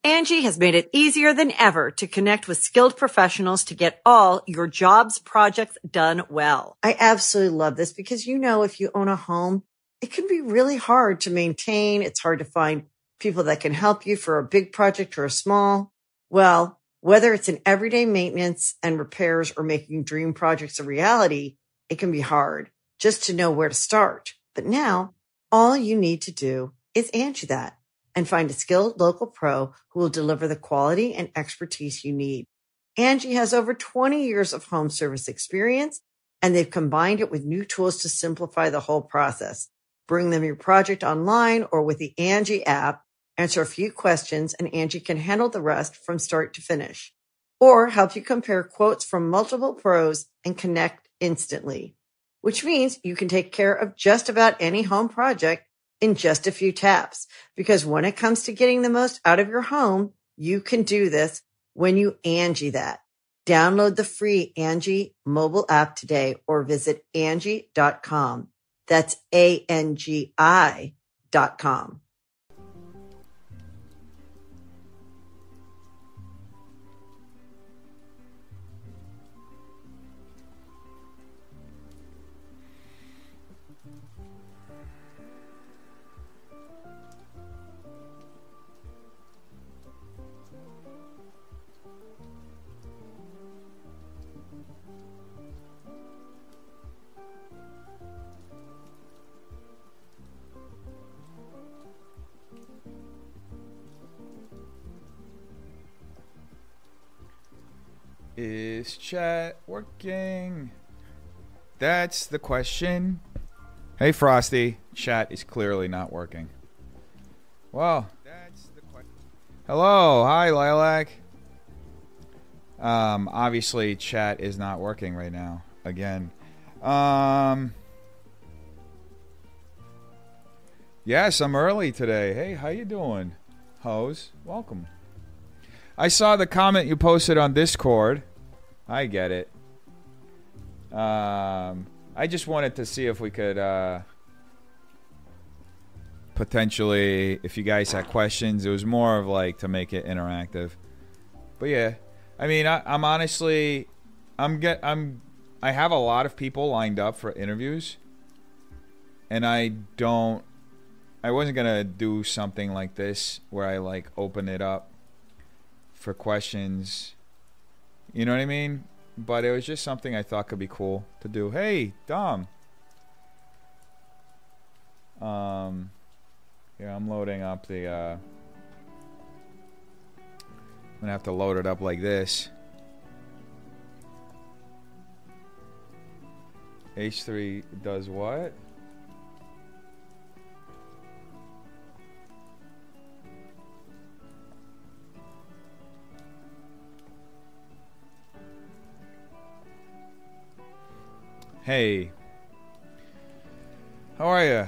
Angie has made it easier than ever to connect with skilled professionals to get all your jobs projects done well. I absolutely love this because, if you own a home, it can be really hard to maintain. It's hard to find people that can help you for a big project or a small. Well, whether it's in everyday maintenance and repairs or making dream projects a reality, it can be hard just to know where to start. But now all you need to do is Angie that and find a skilled local pro who will deliver the quality and expertise you need. Angie has over 20 years of home service experience, and they've combined it with new tools to simplify the whole process. Bring them your project online or with the Angie app, answer a few questions, and Angie can handle the rest from start to finish. Or help you compare quotes from multiple pros and connect instantly, which means you can take care of just about any home project in just a few taps. Because when it comes to getting the most out of your home, you can do this when you Angie that. Download the free Angie mobile app today or visit Angie.com. That's ANGI.com. Is chat working? That's the question. Hey Frosty, chat is clearly not working. Well, that's the question. Hello, hi Lilac. Obviously chat is not working right now. Again. Yes, I'm early today. Hey, how you doing? Hose, welcome. I saw the comment you posted on Discord. I get it. I just wanted to see if we could potentially, if you guys had questions. It was more of like to make it interactive. But yeah, I mean, I'm honestly, I have a lot of people lined up for interviews, and I wasn't gonna do something like this where I like open it up for questions, you know what I mean? But it was just something I thought could be cool to do. Hey, Dom. Yeah, I'm loading up the I'm gonna have to load it up like this. H3 does what? Hey, how are you?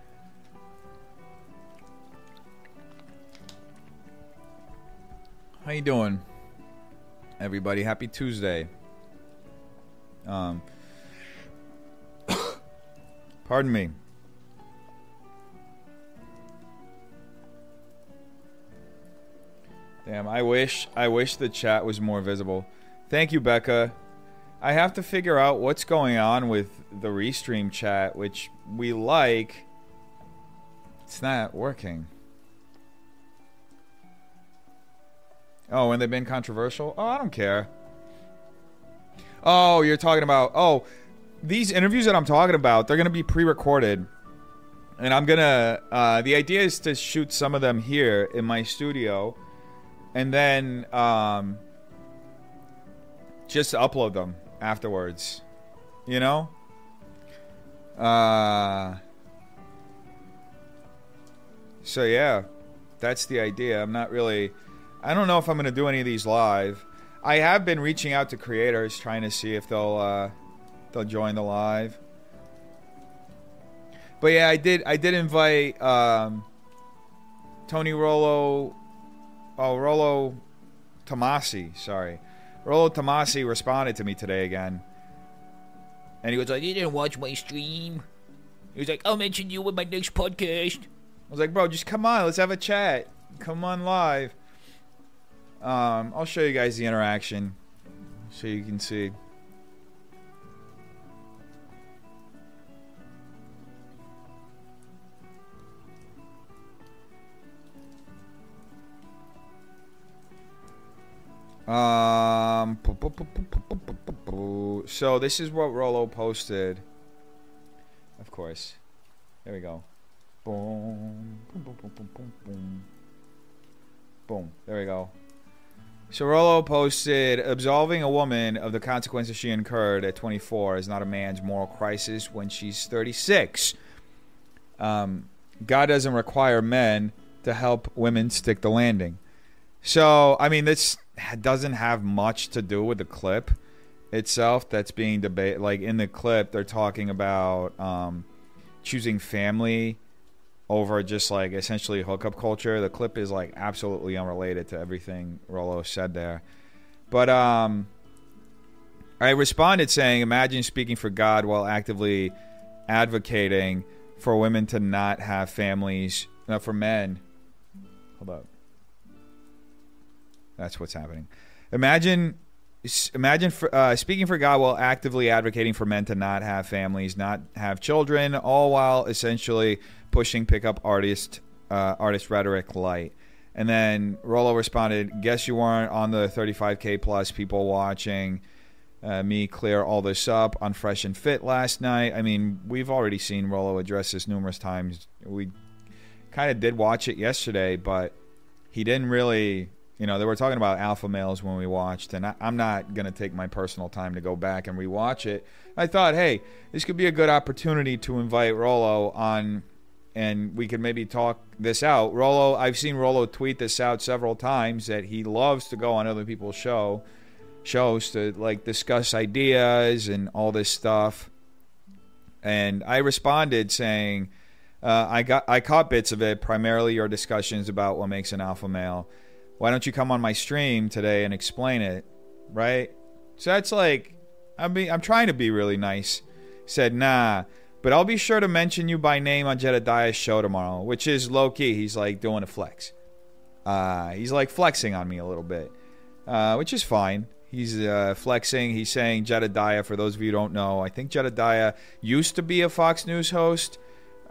How you doing, everybody? Happy Tuesday. Pardon me. Damn, I wish the chat was more visible. Thank you, Becca. I have to figure out what's going on with the Restream chat, which we like. It's not working. Oh, and they've been controversial? Oh, I don't care. Oh, you're talking about... Oh, these interviews that I'm talking about, they're going to be pre-recorded. And I'm going to... the idea is to shoot some of them here in my studio. And then... just to upload them afterwards, you know? So yeah, that's the idea. I'm not really... I don't know if I'm going to do any of these live. I have been reaching out to creators, trying to see if they'll join the live. But yeah, I did invite Tony Rollo Tomasi, sorry. Rollo Tomasi responded to me today again. And he was like, "You didn't watch my stream." He was like, "I'll mention you in my next podcast." I was like, "Bro, just come on. Let's have a chat. Come on live." I'll show you guys the interaction so you can see. So this is what Rollo posted. Of course. There we go. Boom. Boom, boom, boom, boom, boom, boom. Boom. There we go. So Rollo posted, absolving a woman of the consequences she incurred at 24 is not a man's moral crisis when she's 36. God doesn't require men to help women stick the landing. So, I mean, this doesn't have much to do with the clip itself that's being debated. Like, in the clip, they're talking about choosing family over just, like, essentially hookup culture. The clip is, like, absolutely unrelated to everything Rollo said there. But I responded saying, imagine speaking for God while actively advocating for women to not have families, for men. Hold up. That's what's happening. Imagine speaking for God while actively advocating for men to not have families, not have children, all while essentially pushing pickup artist rhetoric light. And then Rollo responded, guess you weren't on the 35K plus people watching me clear all this up on Fresh and Fit last night. I mean, we've already seen Rollo address this numerous times. We kind of did watch it yesterday, but he didn't really... You know, they were talking about alpha males when we watched, and I'm not going to take my personal time to go back and rewatch it. I thought, hey, this could be a good opportunity to invite Rollo on, and we could maybe talk this out. Rollo, I've seen Rollo tweet this out several times, that he loves to go on other people's shows to, like, discuss ideas and all this stuff. And I responded saying, I caught bits of it, primarily your discussions about what makes an alpha male. Why don't you come on my stream today and explain it, right? So that's like, I'm trying to be really nice. He said, nah, but I'll be sure to mention you by name on Jedediah's show tomorrow, which is low-key. He's like doing a flex. He's like flexing on me a little bit, which is fine. He's flexing. He's saying Jedediah, for those of you who don't know, I think Jedediah used to be a Fox News host.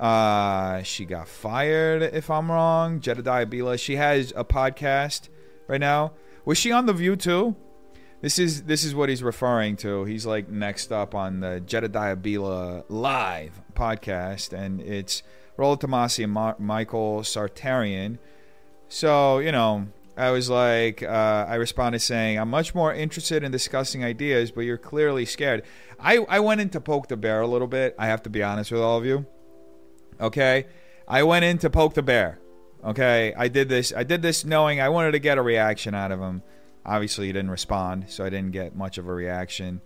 She got fired, if I'm wrong. Jedediah Bila. She has a podcast right now. Was she on The View too? This is what he's referring to. He's like next up on the Jedediah Bila live podcast, and it's Rollo Tomassi and Michael Sartarian. So, you know, I was like, I responded saying, I'm much more interested in discussing ideas, but you're clearly scared. I went in to poke the bear a little bit. I have to be honest with all of you. Okay, I went in to poke the bear. Okay, I did this knowing I wanted to get a reaction out of him. Obviously, he didn't respond, so I didn't get much of a reaction.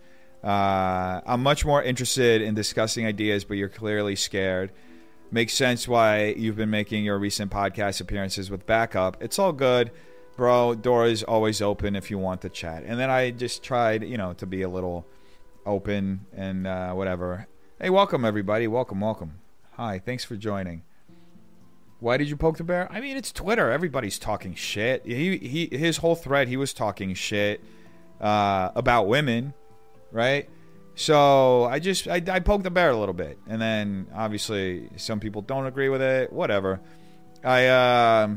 I'm much more interested in discussing ideas, but you're clearly scared. Makes sense why you've been making your recent podcast appearances with backup. It's all good, bro. Door is always open if you want to chat. And then I just tried, you know, to be a little open and whatever. Hey, welcome, everybody. Welcome. Hi, thanks for joining. Why did you poke the bear? I mean, it's Twitter. Everybody's talking shit. His whole thread, he was talking shit about women, right? So I poked the bear a little bit, and then obviously some people don't agree with it. Whatever. I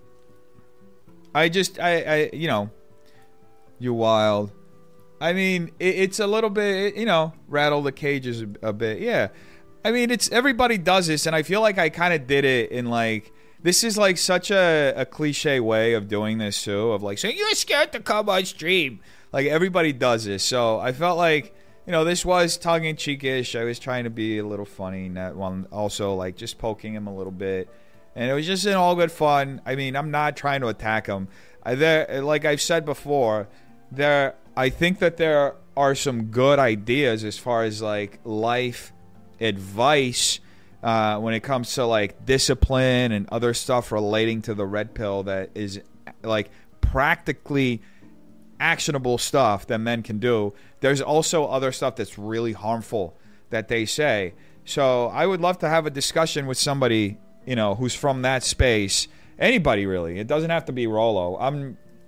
you know, you wild. I mean, it's a little bit, you know, rattle the cages a bit. Yeah. I mean, it's everybody does this, and I feel like I kind of did it in, like, this is, like, such a cliche way of doing this, too, of, like, saying, you're scared to come on stream. Like, everybody does this, so I felt like, you know, this was tongue-in-cheek-ish. I was trying to be a little funny, while also, like, just poking him a little bit, and it was just in all good fun. I mean, I'm not trying to attack him. Like I've said before, I think that there are some good ideas as far as, like, life advice when it comes to, like, discipline and other stuff relating to the red pill that is, like, practically actionable stuff that men can do. There's also other stuff that's really harmful that they say. So I would love to have a discussion with somebody, you know, who's from that space. Anybody, really. It doesn't have to be Rollo.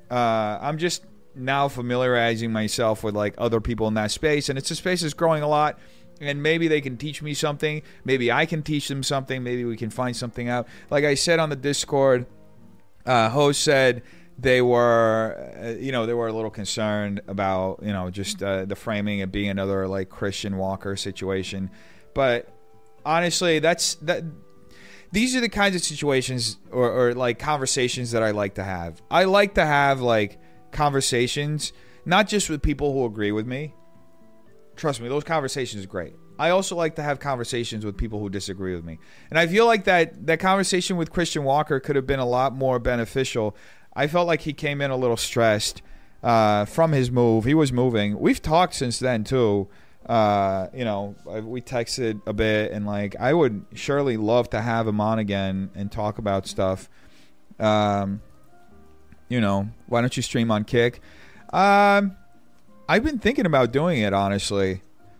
I'm just now familiarizing myself with like other people in that space, and it's a space that's growing a lot. And maybe they can teach me something. Maybe I can teach them something. Maybe we can find something out. Like I said on the Discord, host said they were, they were a little concerned about, just the framing it being another like Christian Walker situation. But honestly, these are the kinds of situations or like conversations that I like to have. I like to have like conversations, not just with people who agree with me. Trust me, those conversations are great. I also like to have conversations with people who disagree with me. And I feel like that conversation with Christian Walker could have been a lot more beneficial. I felt like he came in a little stressed from his move. He was moving. We've talked since then, too. We texted a bit. And, like, I would surely love to have him on again and talk about stuff. Why don't you stream on Kick? I've been thinking about doing it, honestly.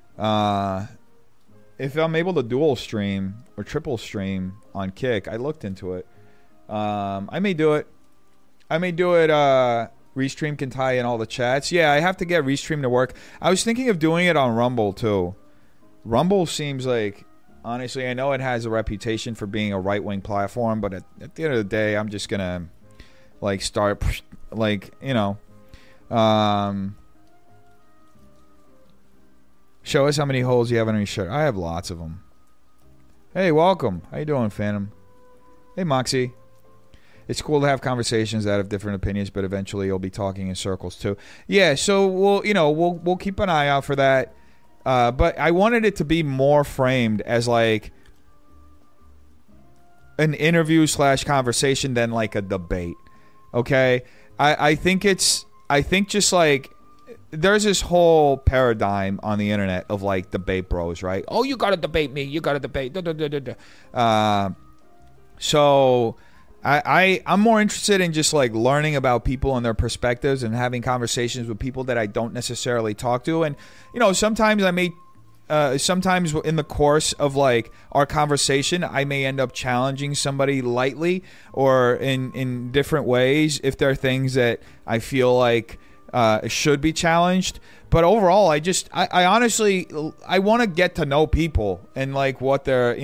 If I'm able to dual stream or triple stream on Kick, I looked into it. I may do it. Restream can tie in all the chats. Yeah, I have to get Restream to work. I was thinking of doing it on Rumble, too. Rumble seems like, honestly, I know it has a reputation for being a right-wing platform, but at the end of the day, I'm just going to, like, start, like, show us how many holes you have on your shirt. I have lots of them. Hey, welcome. How you doing, Phantom? Hey, Moxie. It's cool to have conversations that have different opinions, but eventually you'll be talking in circles too. Yeah, so we'll keep an eye out for that. But I wanted it to be more framed as like an interview / conversation than like a debate. Okay, I think just like. There's this whole paradigm on the internet of like debate bros, right? Oh, you gotta debate me. You gotta debate. So I'm more interested in just like learning about people and their perspectives and having conversations with people that I don't necessarily talk to. And sometimes sometimes in the course of like our conversation, I may end up challenging somebody lightly or in different ways if there are things that I feel like should be challenged. But overall, I honestly want to get to know people and like what they're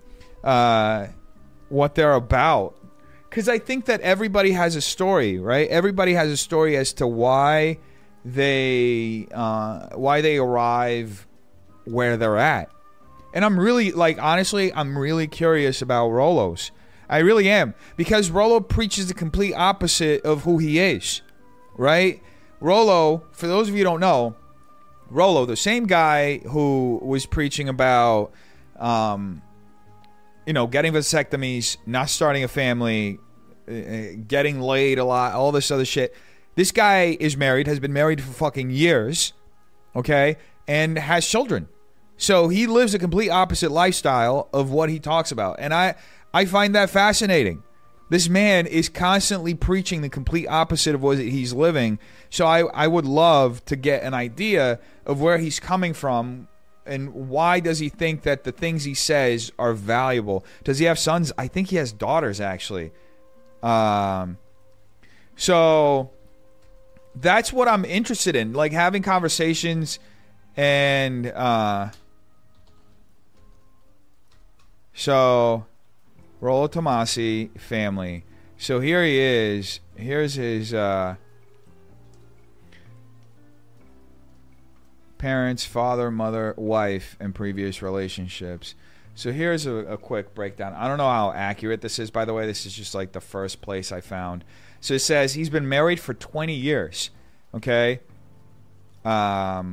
about, because I think that everybody has a story, right? Everybody has a story as to why they arrive where they're at. And I'm really I'm really curious about Rolo's. I really am, because Rolo preaches the complete opposite of who he is, right? Rolo, for those of you who don't know, Rolo, the same guy who was preaching about, getting vasectomies, not starting a family, getting laid a lot, all this other shit. This guy is married, has been married for fucking years, okay, and has children. So he lives a complete opposite lifestyle of what he talks about. And I find that fascinating. This man is constantly preaching the complete opposite of what he's living. So I would love to get an idea of where he's coming from and why does he think that the things he says are valuable. Does he have sons? I think he has daughters, actually. So that's what I'm interested in, like having conversations and so Rollo Tomasi family. So here he is. Here's his parents, father, mother, wife, and previous relationships. So here's a quick breakdown. I don't know how accurate this is, by the way. This is just like the first place I found. So it says he's been married for 20 years. Okay? Has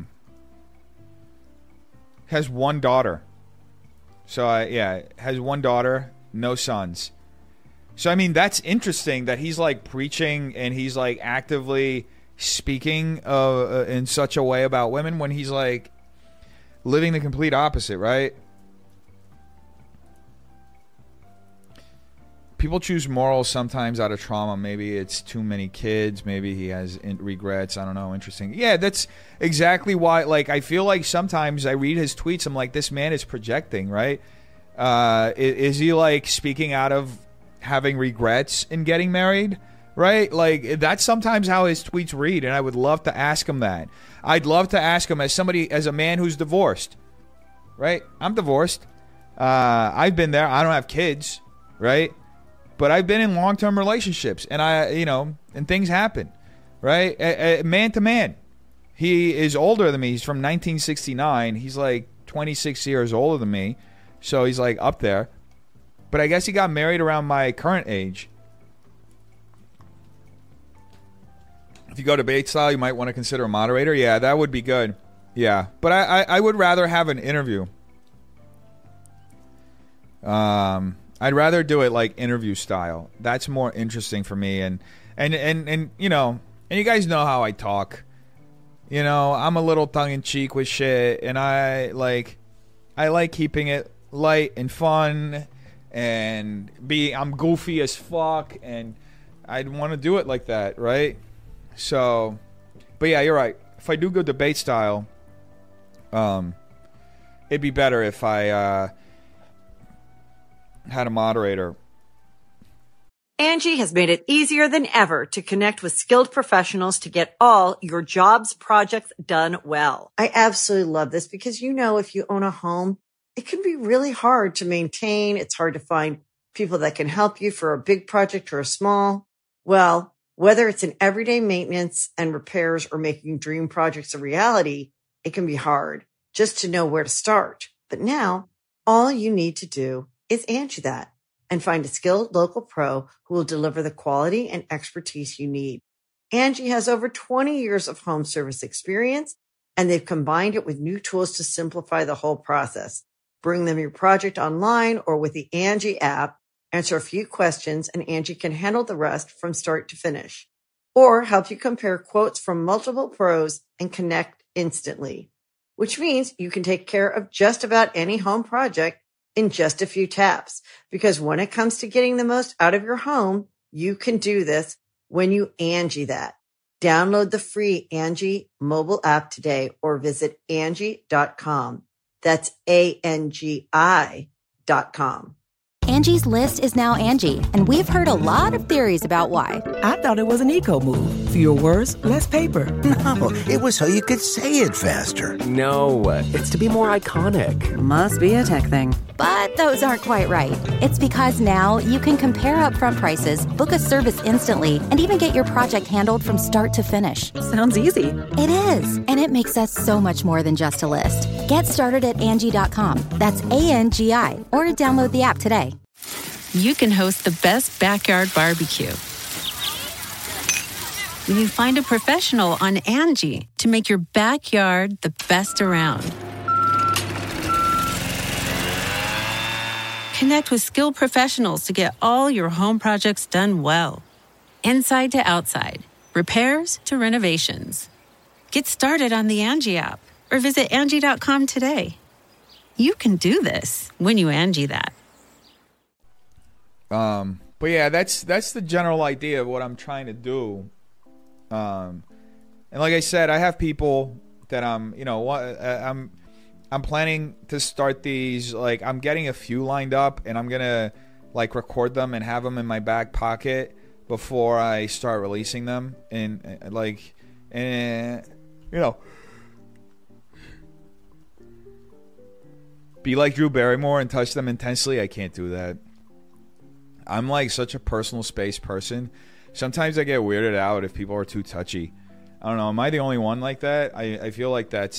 one daughter. So, has one daughter, no sons. So, I mean, that's interesting that he's, like, preaching and he's, like, actively speaking in such a way about women when he's, like, living the complete opposite, right? People choose morals sometimes out of trauma. Maybe it's too many kids. Maybe he has regrets. I don't know. Interesting. Yeah, that's exactly why. Like, I feel like sometimes I read his tweets. I'm like, this man is projecting, right? Is he like speaking out of having regrets in getting married, right? Like, that's sometimes how his tweets read, and I would love to ask him that. I'd love to ask him as a man who's divorced, right? I'm divorced. I've been there. I don't have kids, right? But I've been in long-term relationships, and and things happen, right? Man to man. He is older than me. He's from 1969. He's like 26 years older than me, so he's like up there. But I guess he got married around my current age. If you go debate style, you might want to consider a moderator. Yeah, that would be good. Yeah, but I would rather have an interview. I'd rather do it like interview style. That's more interesting for me. And you guys know how I talk. I'm a little tongue in cheek with shit, and I like keeping it light and fun, and I'm goofy as fuck, and I'd want to do it like that, right? So, but yeah, you're right. If I do go debate style, it'd be better if I had a moderator. Angie has made it easier than ever to connect with skilled professionals to get all your jobs projects done well. I absolutely love this because, if you own a home, it can be really hard to maintain. It's hard to find people that can help you for a big project or a small. Well, whether it's in everyday maintenance and repairs or making dream projects a reality, it can be hard just to know where to start. But now all you need to do is Angie that and find a skilled local pro who will deliver the quality and expertise you need. Angie has over 20 years of home service experience, and they've combined it with new tools to simplify the whole process. Bring them your project online or with the Angie app, answer a few questions, and Angie can handle the rest from start to finish. Or help you compare quotes from multiple pros and connect instantly, which means you can take care of just about any home project in just a few taps. Because when it comes to getting the most out of your home, you can do this when you Angie that. Download the free Angie mobile app today or visit Angie.com. That's ANGI.com. Angie's List is now Angie, and we've heard a lot of theories about why. I thought it was an eco move. Fewer words, less paper. No, it was so you could say it faster. No, it's to be more iconic. Must be a tech thing. But those aren't quite right. It's because now you can compare upfront prices, book a service instantly, and even get your project handled from start to finish. Sounds easy. It is, and it makes us so much more than just a list. Get started at Angie.com. That's ANGI, or download the app today. You can host the best backyard barbecue when you find a professional on Angie to make your backyard the best around. Connect with skilled professionals to get all your home projects done well. Inside to outside, repairs to renovations. Get started on the Angie app or visit Angie.com today. You can do this when you Angie that. But yeah, that's the general idea of what I'm trying to do. And like I said, I have people that I'm planning to start these. Like, I'm getting a few lined up, and I'm gonna like record them and have them in my back pocket before I start releasing them. And be like Drew Barrymore and touch them intensely. I can't do that. I'm like such a personal space person. Sometimes I get weirded out if people are too touchy. I don't know. Am I the only one like that? I feel like that's,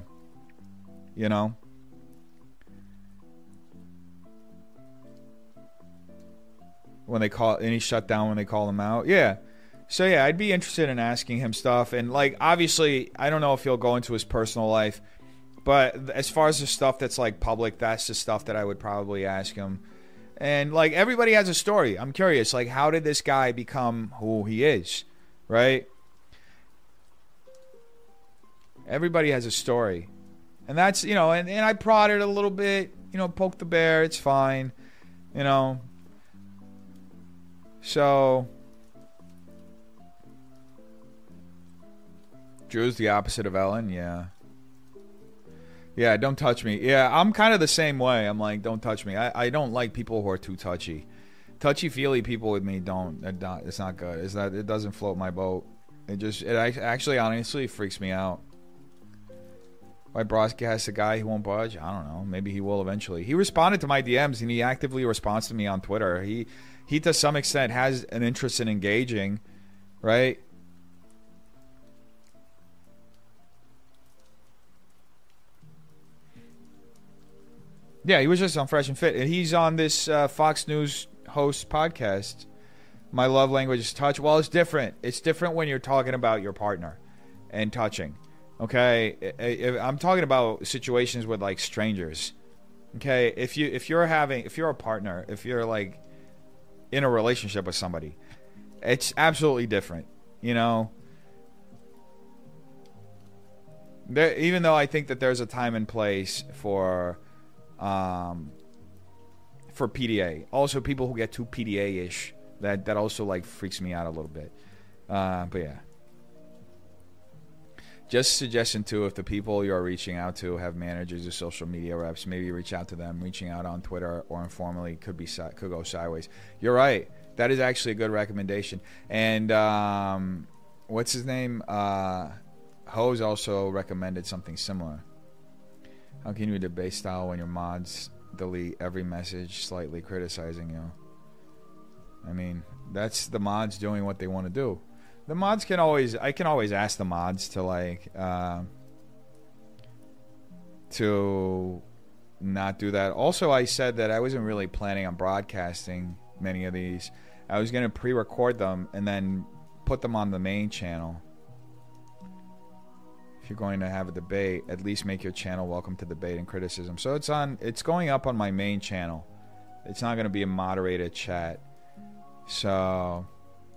when they call any shutdown when they call him out. Yeah. So yeah, I'd be interested in asking him stuff. And like, obviously, I don't know if he'll go into his personal life, but as far as the stuff that's like public, that's the stuff that I would probably ask him. And like, everybody has a story. I'm curious, like, how did this guy become who he is, right? Everybody has a story. And that's, and I prodded a little bit, poke the bear, it's fine, So, Drew's the opposite of Ellen, yeah. Yeah, don't touch me. Yeah, I'm kind of the same way. I'm like, don't touch me. I don't like people who are too touchy. touchy-feely people with me it's not good. It doesn't float my boat. It actually honestly freaks me out. Why broadcast a guy who won't budge? I don't know. Maybe he will eventually. He responded to my DMs, and he actively responds to me on Twitter. He to some extent has an interest in engaging, right? Yeah, he was just on Fresh and Fit, and he's on this Fox News host podcast. My love language is touch. Well, it's different. It's different when you're talking about your partner and touching. Okay, I'm talking about situations with like strangers. Okay, if you're a partner, if you're like in a relationship with somebody, it's absolutely different. You know, even though I think that there's a time and place for PDA. Also, people who get too PDA-ish, that also like freaks me out a little bit. But yeah. Just a suggestion too, if the people you're reaching out to have managers or social media reps, maybe reach out to them. Reaching out on Twitter or informally could go sideways. You're right. That is actually a good recommendation. And what's his name? Hose also recommended something similar. How can you debate style when your mods delete every message slightly criticizing you? I mean, that's the mods doing what they want to do. The mods I can always ask the mods to like to not do that. Also, I said that I wasn't really planning on broadcasting many of these. I was going to pre-record them and then put them on the main channel. If you're going to have a debate, at least make your channel welcome to debate and criticism. So it's going up on my main channel. It's not going to be a moderated chat. So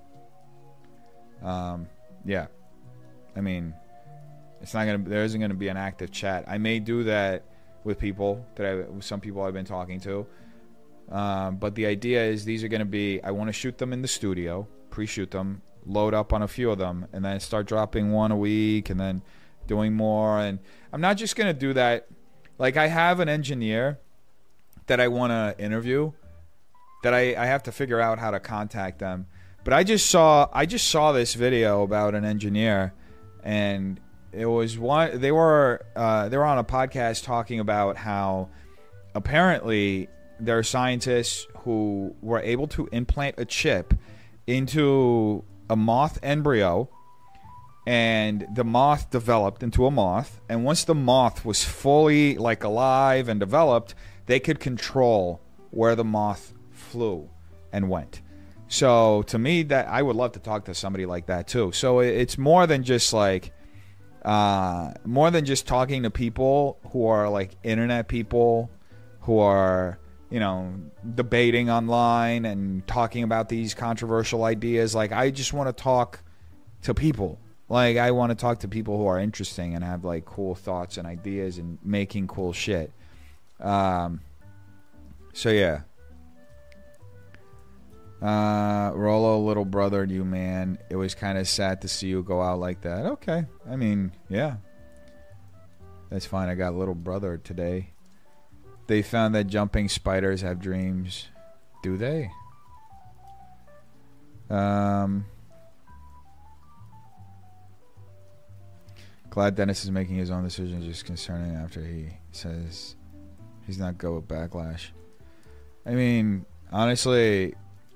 yeah. I mean, there isn't going to be an active chat. I may do that with people some people I've been talking to. But the idea is these are going to be, I want to shoot them in the studio, pre-shoot them, load up on a few of them, and then start dropping one a week and then doing more. And I'm not just going to do that. Like, I have an engineer that I want to interview that I have to figure out how to contact them. But I just saw this video about an engineer, and it was they were on a podcast talking about how apparently there are scientists who were able to implant a chip into a moth embryo, and the moth developed into a moth, and once the moth was fully like alive and developed, they could control where the moth flew and went. So to me, that I would love to talk to somebody like that too. So it's more than just like talking to people who are like internet people who are, you know, debating online and talking about these controversial ideas. Like, I just want to talk to people. Like, I want to talk to people who are interesting and have like cool thoughts and ideas and making cool shit. So yeah. Rollo, little brother, you man. It was kind of sad to see you go out like that. Okay. I mean, yeah. That's fine. I got little brother today. They found that jumping spiders have dreams. Do they? Glad Dennis is making his own decisions, just concerning after he says he's not good with backlash. I mean, honestly,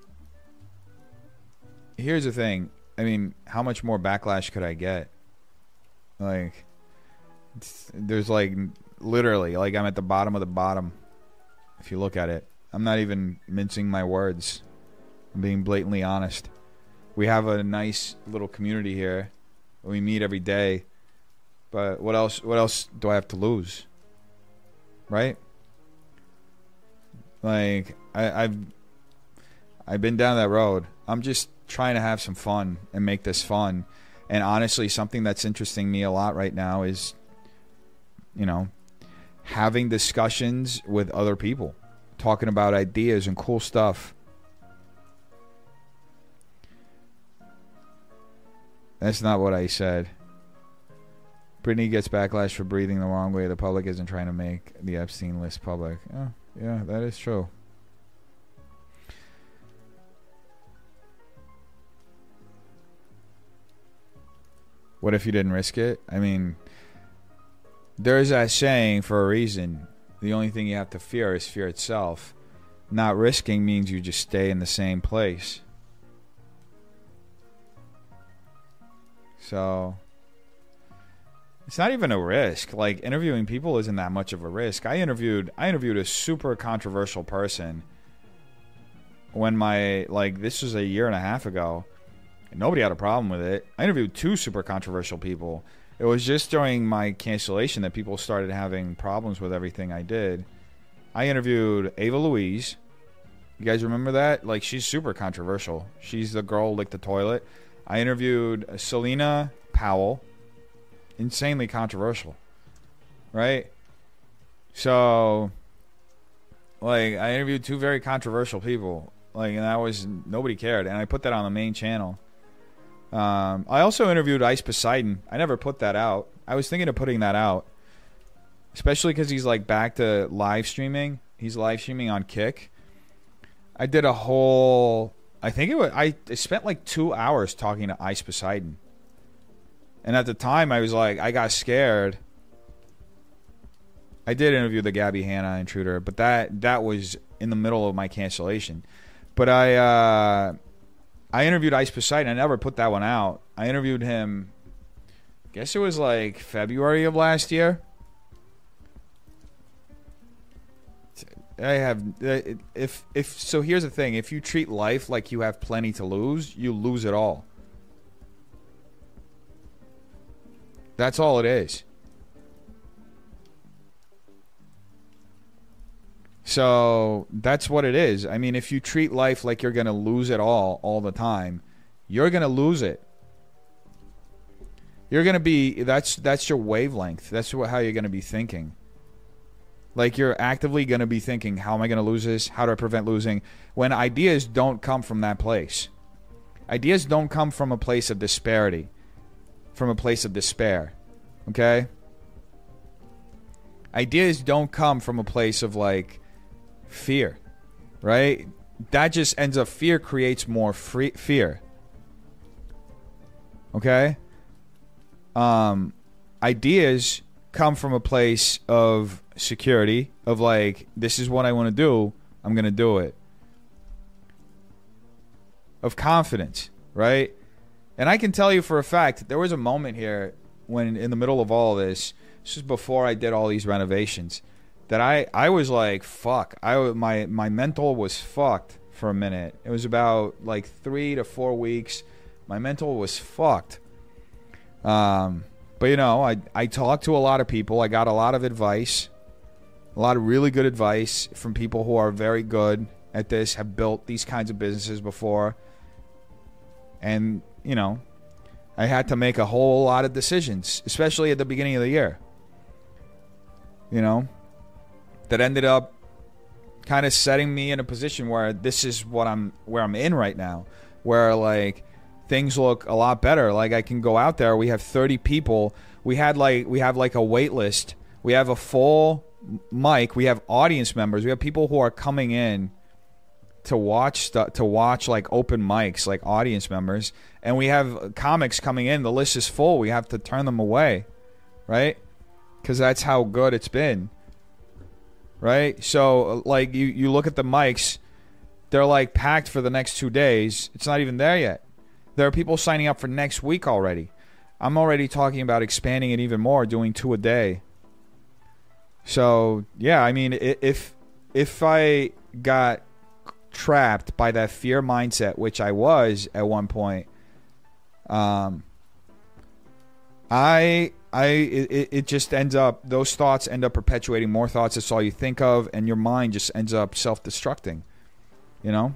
here's the thing. I mean, how much more backlash could I get? Like, there's like literally, like, I'm at the bottom of the bottom. If you look at it, I'm not even mincing my words. I'm being blatantly honest. We have a nice little community here. We meet every day. But what else do I have to lose? Right? Like, I've been down that road. I'm just trying to have some fun and make this fun. And honestly, something that's interesting me a lot right now is, you know, having discussions with other people, talking about ideas and cool stuff. That's not what I said. Brittany gets backlash for breathing the wrong way. The public isn't trying to make the Epstein list public. Oh, yeah, that is true. What if you didn't risk it? I mean, there's that saying for a reason. The only thing you have to fear is fear itself. Not risking means you just stay in the same place. So it's not even a risk. Like, interviewing people isn't that much of a risk. I interviewed a super controversial person when this was a year and a half ago. Nobody had a problem with it. I interviewed 2 super controversial people. It was just during my cancellation that people started having problems with everything I did. I interviewed Ava Louise. You guys remember that? Like, she's super controversial. She's the girl who licked the toilet. I interviewed Selena Powell. Insanely controversial. Right? So, like, I interviewed 2 very controversial people. Like, and nobody cared. And I put that on the main channel. I also interviewed Ice Poseidon. I never put that out. I was thinking of putting that out. Especially because he's, like, back to live streaming. He's live streaming on Kick. I did a whole... I spent, like, 2 hours talking to Ice Poseidon. And at the time, I was like, I got scared. I did interview the Gabby Hanna intruder, but that was in the middle of my cancellation. But I interviewed Ice Poseidon. I never put that one out. I interviewed him, I guess it was like February of last year. So here's the thing. If you treat life like you have plenty to lose, you lose it all. That's all it is. So that's what it is. I mean, if you treat life like you're going to lose it all the time, you're going to lose it. You're going to be, that's your wavelength. That's how you're going to be thinking. Like, you're actively going to be thinking, how am I going to lose this? How do I prevent losing? When ideas don't come from that place. Ideas don't come from a place of disparity. From a place of despair. Okay? Ideas don't come from a place of, like, fear. Right? That just ends up, fear creates more fear. Okay? Ideas come from a place of security, of like, this is what I want to do, I'm going to do it. Of confidence, right? And I can tell you for a fact, there was a moment here when, in the middle of all this is before I did all these renovations, that I was like, fuck. My mental was fucked for a minute. It was about like 3 to 4 weeks. My mental was fucked. But, you know, I talked to a lot of people. I got a lot of advice. A lot of really good advice from people who are very good at this, have built these kinds of businesses before. And, you know, I had to make a whole lot of decisions, especially at the beginning of the year. You know, that ended up kind of setting me in a position where this is where I'm in right now, where like things look a lot better. Like, I can go out there. We have 30 people. We have like a wait list. We have a full mic. We have audience members. We have people who are coming in to watch like open mics, like audience members. And we have comics coming in. The list is full. We have to turn them away, right? Because that's how good it's been, right? So, like, you look at the mics, they're, like, packed for the next 2 days. It's not even there yet. There are people signing up for next week already. I'm already talking about expanding it even more, doing 2 a day. So, yeah, I mean, if I got trapped by that fear mindset, which I was at one point, it just ends up, those thoughts end up perpetuating more thoughts. That's all you think of, and your mind just ends up self-destructing, you know?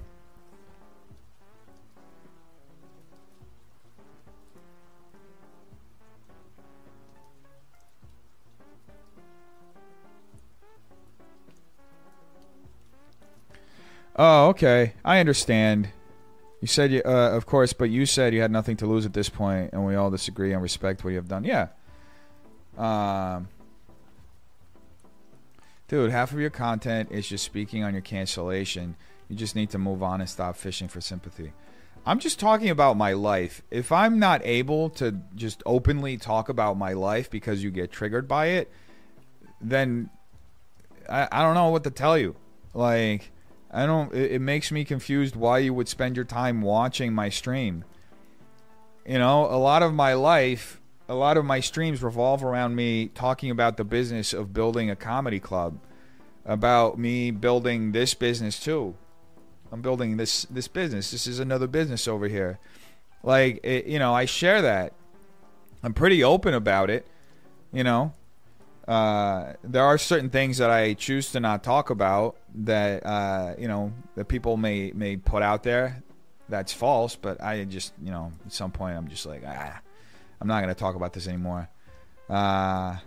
Oh, okay. I understand. You said, of course, but you said you had nothing to lose at this point, and we all disagree and respect what you have done. Yeah. Dude, half of your content is just speaking on your cancellation. You just need to move on and stop fishing for sympathy. I'm just talking about my life. If I'm not able to just openly talk about my life because you get triggered by it, then I don't know what to tell you. Like, it makes me confused why you would spend your time watching my stream. You know, a lot of my life, a lot of my streams revolve around me talking about the business of building a comedy club, about me building this business too. I'm building this business. This is another business over here. Like, I share that. I'm pretty open about it. There are certain things that I choose to not talk about that, that people may put out there. That's false. But I just, at some point I'm just like, I'm not going to talk about this anymore. Tell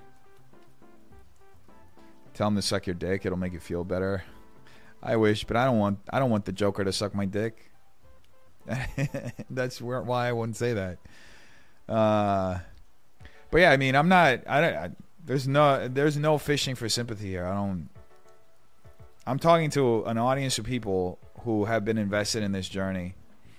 them to suck your dick. It'll make you feel better. I wish, but I don't want the Joker to suck my dick. That's why I wouldn't say that. But yeah, I mean, I'm not. There's no fishing for sympathy here. I'm talking to an audience of people who have been invested in this journey.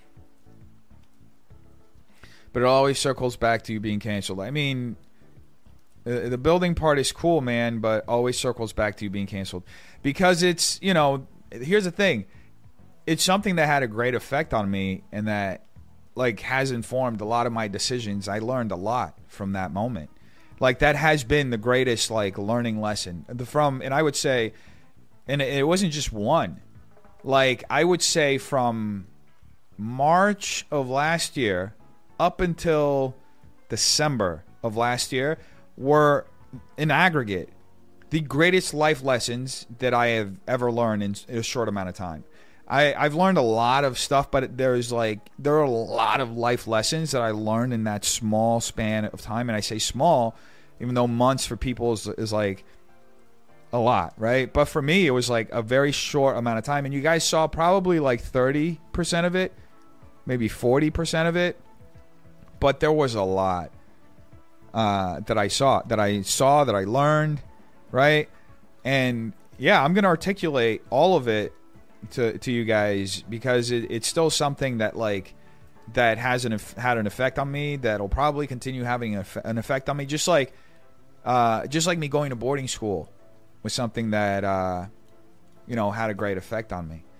But it always circles back to you being canceled. I mean, the building part is cool, man, but always circles back to you being canceled. Because it's, here's the thing. It's something that had a great effect on me and that, like, has informed a lot of my decisions. I learned a lot from that moment. Like, that has been the greatest, like, learning lesson. And I would say, and it wasn't just one. Like, I would say from March of last year up until December of last year were, in aggregate, the greatest life lessons that I have ever learned in a short amount of time. I've learned a lot of stuff, but there are a lot of life lessons that I learned in that small span of time. And I say small, even though months for people is like a lot, right? But for me, it was like a very short amount of time. And you guys saw probably like 30% of it, maybe 40% of it. But there was a lot that I learned, right? And yeah, I'm going to articulate all of it to you guys because it's still something that that had an effect on me, that'll probably continue having an effect on me, just like me going to boarding school was something that had a great effect on me.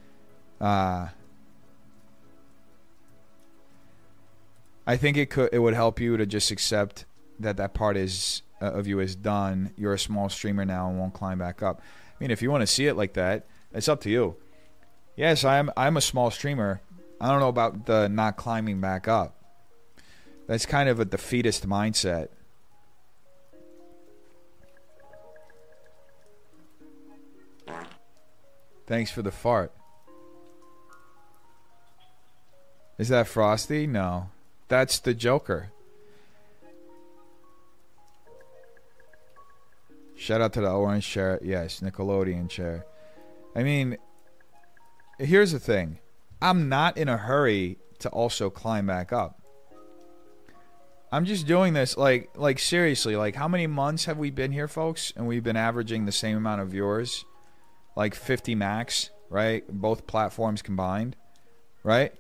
I think it would help you to just accept that part of you is done. You're a small streamer now and won't climb back up. I mean, if you want to see it like that, it's up to you. Yes, I'm a small streamer. I don't know about the not climbing back up. That's kind of a defeatist mindset. Thanks for the fart. Is that Frosty? No. That's the Joker. Shout out to the orange chair. Yes, Nickelodeon chair. I mean, here's the thing. I'm not in a hurry to also climb back up. I'm just doing this like seriously, like how many months have we been here, folks? And we've been averaging the same amount of viewers, like 50 max, right? Both platforms combined, right?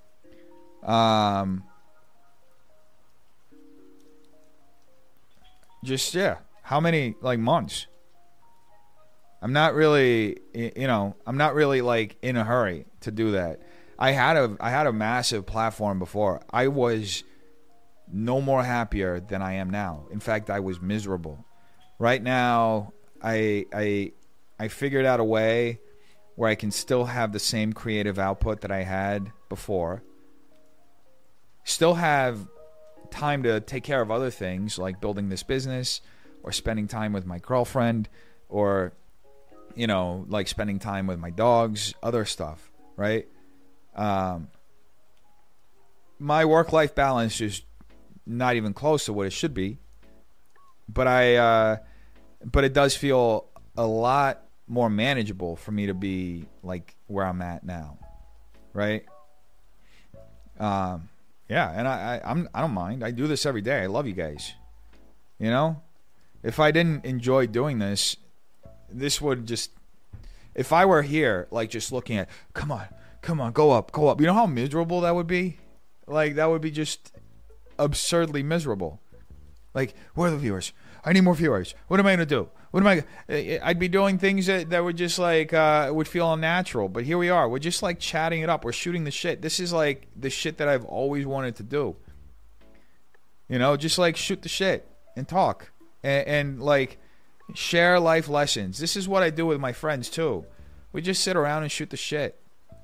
Just, yeah. How many, months? I'm not really, I'm not really, in a hurry to do that. I had a massive platform before. I was no more happier than I am now. In fact, I was miserable. Right now, I figured out a way where I can still have the same creative output that I had before. Still have time to take care of other things like building this business or spending time with my girlfriend or, spending time with my dogs, other stuff, right? My work-life balance is not even close to what it should be, but it does feel a lot more manageable for me to be where I'm at now, right? Yeah, and I don't mind. I do this every day. I love you guys. If I didn't enjoy doing this would just, if I were here, just looking at, come on, Come on, go up, go up. You know how miserable that would be? Like, that would be just absurdly miserable. Like, where are the viewers? I need more viewers. What am I going to do? What am I'd be doing things that would just like, would feel unnatural. But here we are. We're just like chatting it up. We're shooting the shit. This is like the shit that I've always wanted to do. You know, just like shoot the shit and talk and like share life lessons. This is what I do with my friends too. We just sit around and shoot the shit.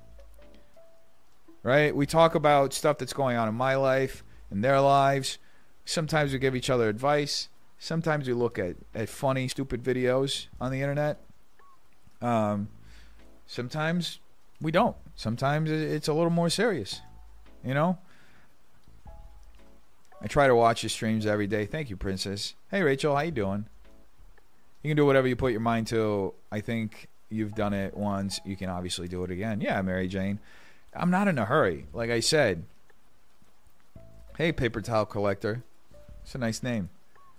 Right? We talk about stuff that's going on in my life, in their lives. Sometimes we give each other advice. Sometimes we look at funny, stupid videos on the internet. Sometimes we don't. Sometimes it's a little more serious. You know? I try to watch your streams every day. Thank you, Princess. Hey, Rachel, how you doing? You can do whatever you put your mind to. I think you've done it once. You can obviously do it again. Yeah, Mary Jane. I'm not in a hurry. Like I said. Hey, Paper Towel Collector. It's a nice name.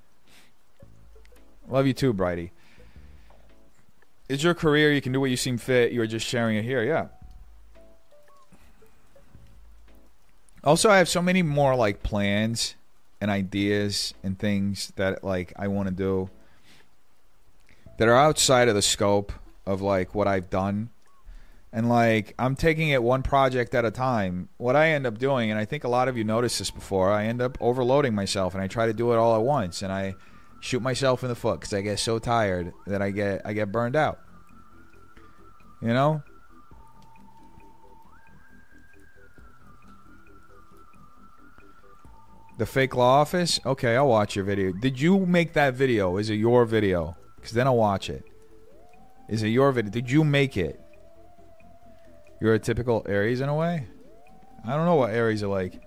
Love you too, Bridie. It's your career. You can do what you seem fit. You're just sharing it here. Yeah. Also, I have so many more like plans and ideas and things that like I want to do that are outside of the scope of like what I've done. And like I'm taking it one project at a time. What I end up doing, and I think a lot of you noticed this before, I end up overloading myself and I try to do it all at once and I shoot myself in the foot because I get so tired that I get burned out. You know? The fake law office? Okay, I'll watch your video. Did you make that video? Is it your video? Because then I'll watch it. Is it your video? Did you make it? You're a typical Aries in a way? I don't know what Aries are like.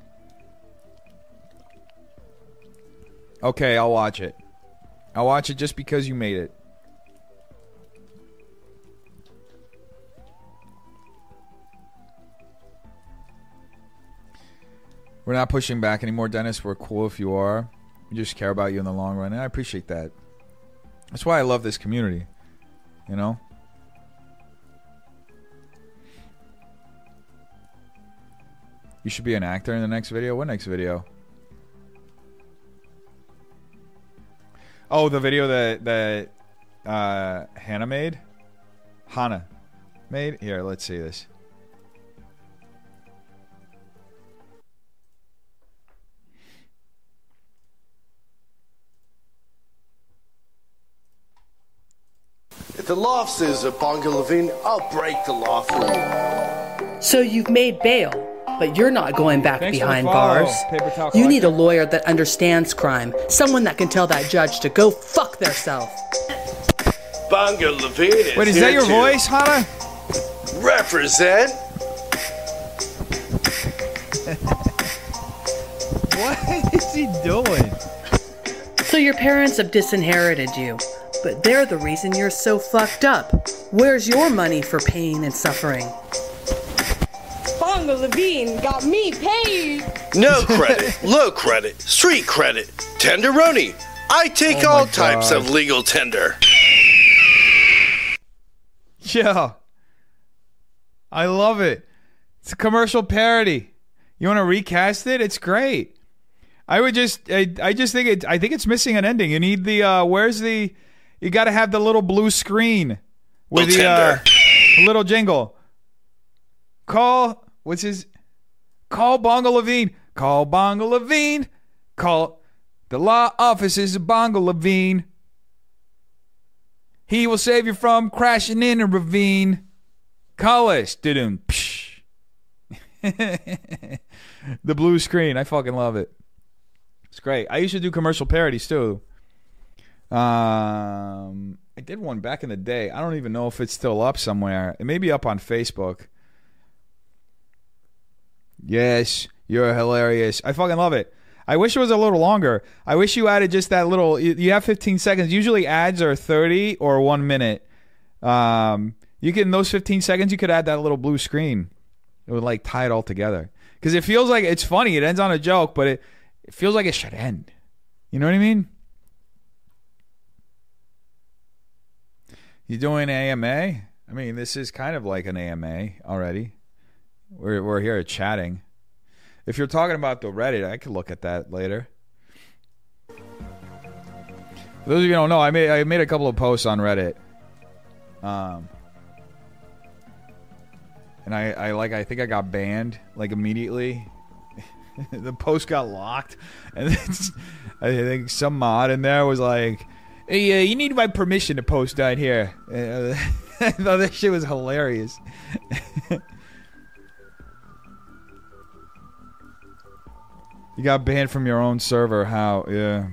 Okay, I'll watch it. I'll watch it just because you made it. We're not pushing back anymore, Dennis. We're cool if you are. We just care about you in the long run, and I appreciate that. That's why I love this community. You know? You should be an actor in the next video. What next video? Oh, the video that Hannah made? Hannah made? Here, let's see this. If the loft says Bonga Levine, I'll break the loft for you. So you've made bail, but you're not going back behind bars. You need a lawyer that understands crime. Someone that can tell that judge to go fuck theirself. Bonga Levine is Wait, is that your voice, Hannah? Represent. What is he doing? So your parents have disinherited you, but they're the reason you're so fucked up. Where's your money for pain and suffering? Bonga Levine got me paid. No credit, low credit, street credit, tenderoni. I take all types of legal tender. Yeah. I love it. It's a commercial parody. You want to recast it? It's great. I think it's missing an ending. You need the you got to have the little blue screen with the little jingle. Call Bonga Levine. Call Bonga Levine. Call the law offices of Bonga Levine. He will save you from crashing in a ravine. Call us. The blue screen. I fucking love it. It's great. I used to do commercial parodies too. I did one back in the day. I don't even know if it's still up somewhere. It may be up on Facebook. Yes, you're hilarious. I fucking love it. I wish it was a little longer. I wish you added just that little... You have 15 seconds. Usually ads are 30 or 1 minute. You can, in those 15 seconds, you could add that little blue screen. It would like tie it all together. Because it feels like it's funny. It ends on a joke, but it feels like it should end. You know what I mean? You doing AMA? I mean, this is kind of like an AMA already. We're here chatting. If you're talking about the Reddit, I could look at that later. For those of you who don't know, I made a couple of posts on Reddit. And I think I got banned like immediately. The post got locked, and I think some mod in there was like, "Hey, you need my permission to post down here." I thought that shit was hilarious. You got banned from your own server. How? Yeah.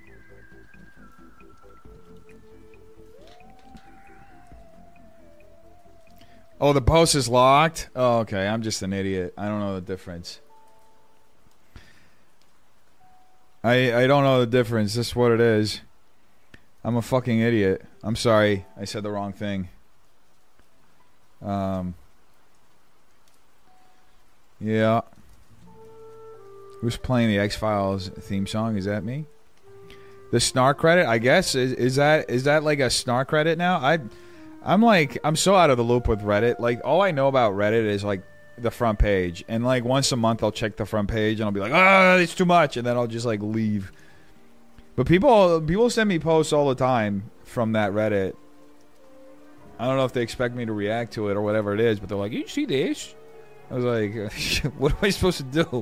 Oh, the post is locked? Oh, okay. I'm just an idiot. I don't know the difference. I don't know the difference. This is what it is. I'm a fucking idiot. I'm sorry. I said the wrong thing. Yeah. Who's playing the X-Files theme song? Is that me? The Snark Reddit, I guess. Is that like a Snark Reddit now? I'm so out of the loop with Reddit. Like, all I know about Reddit is like the front page, and like once a month I'll check the front page and I'll be like, it's too much, and then I'll just like leave. But people send me posts all the time from that Reddit. I don't know if they expect me to react to it or whatever it is, but they're like, "You see this?" I was like, "What am I supposed to do?"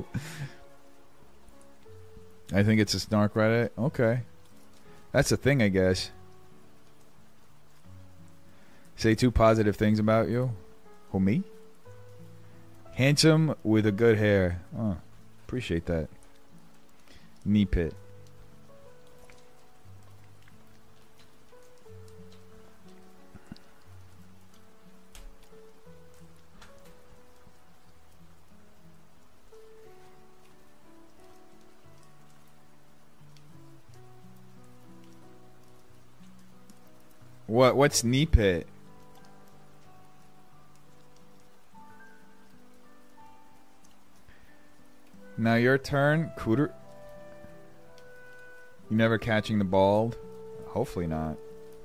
I think it's a Snark Reddit. Okay, that's a thing, I guess. Say 2 positive things about you. Who, me? Handsome with a good hair. Oh, appreciate that. Knee pit. What's knee pit? Now your turn, Cooter. You never catching the bald? Hopefully not.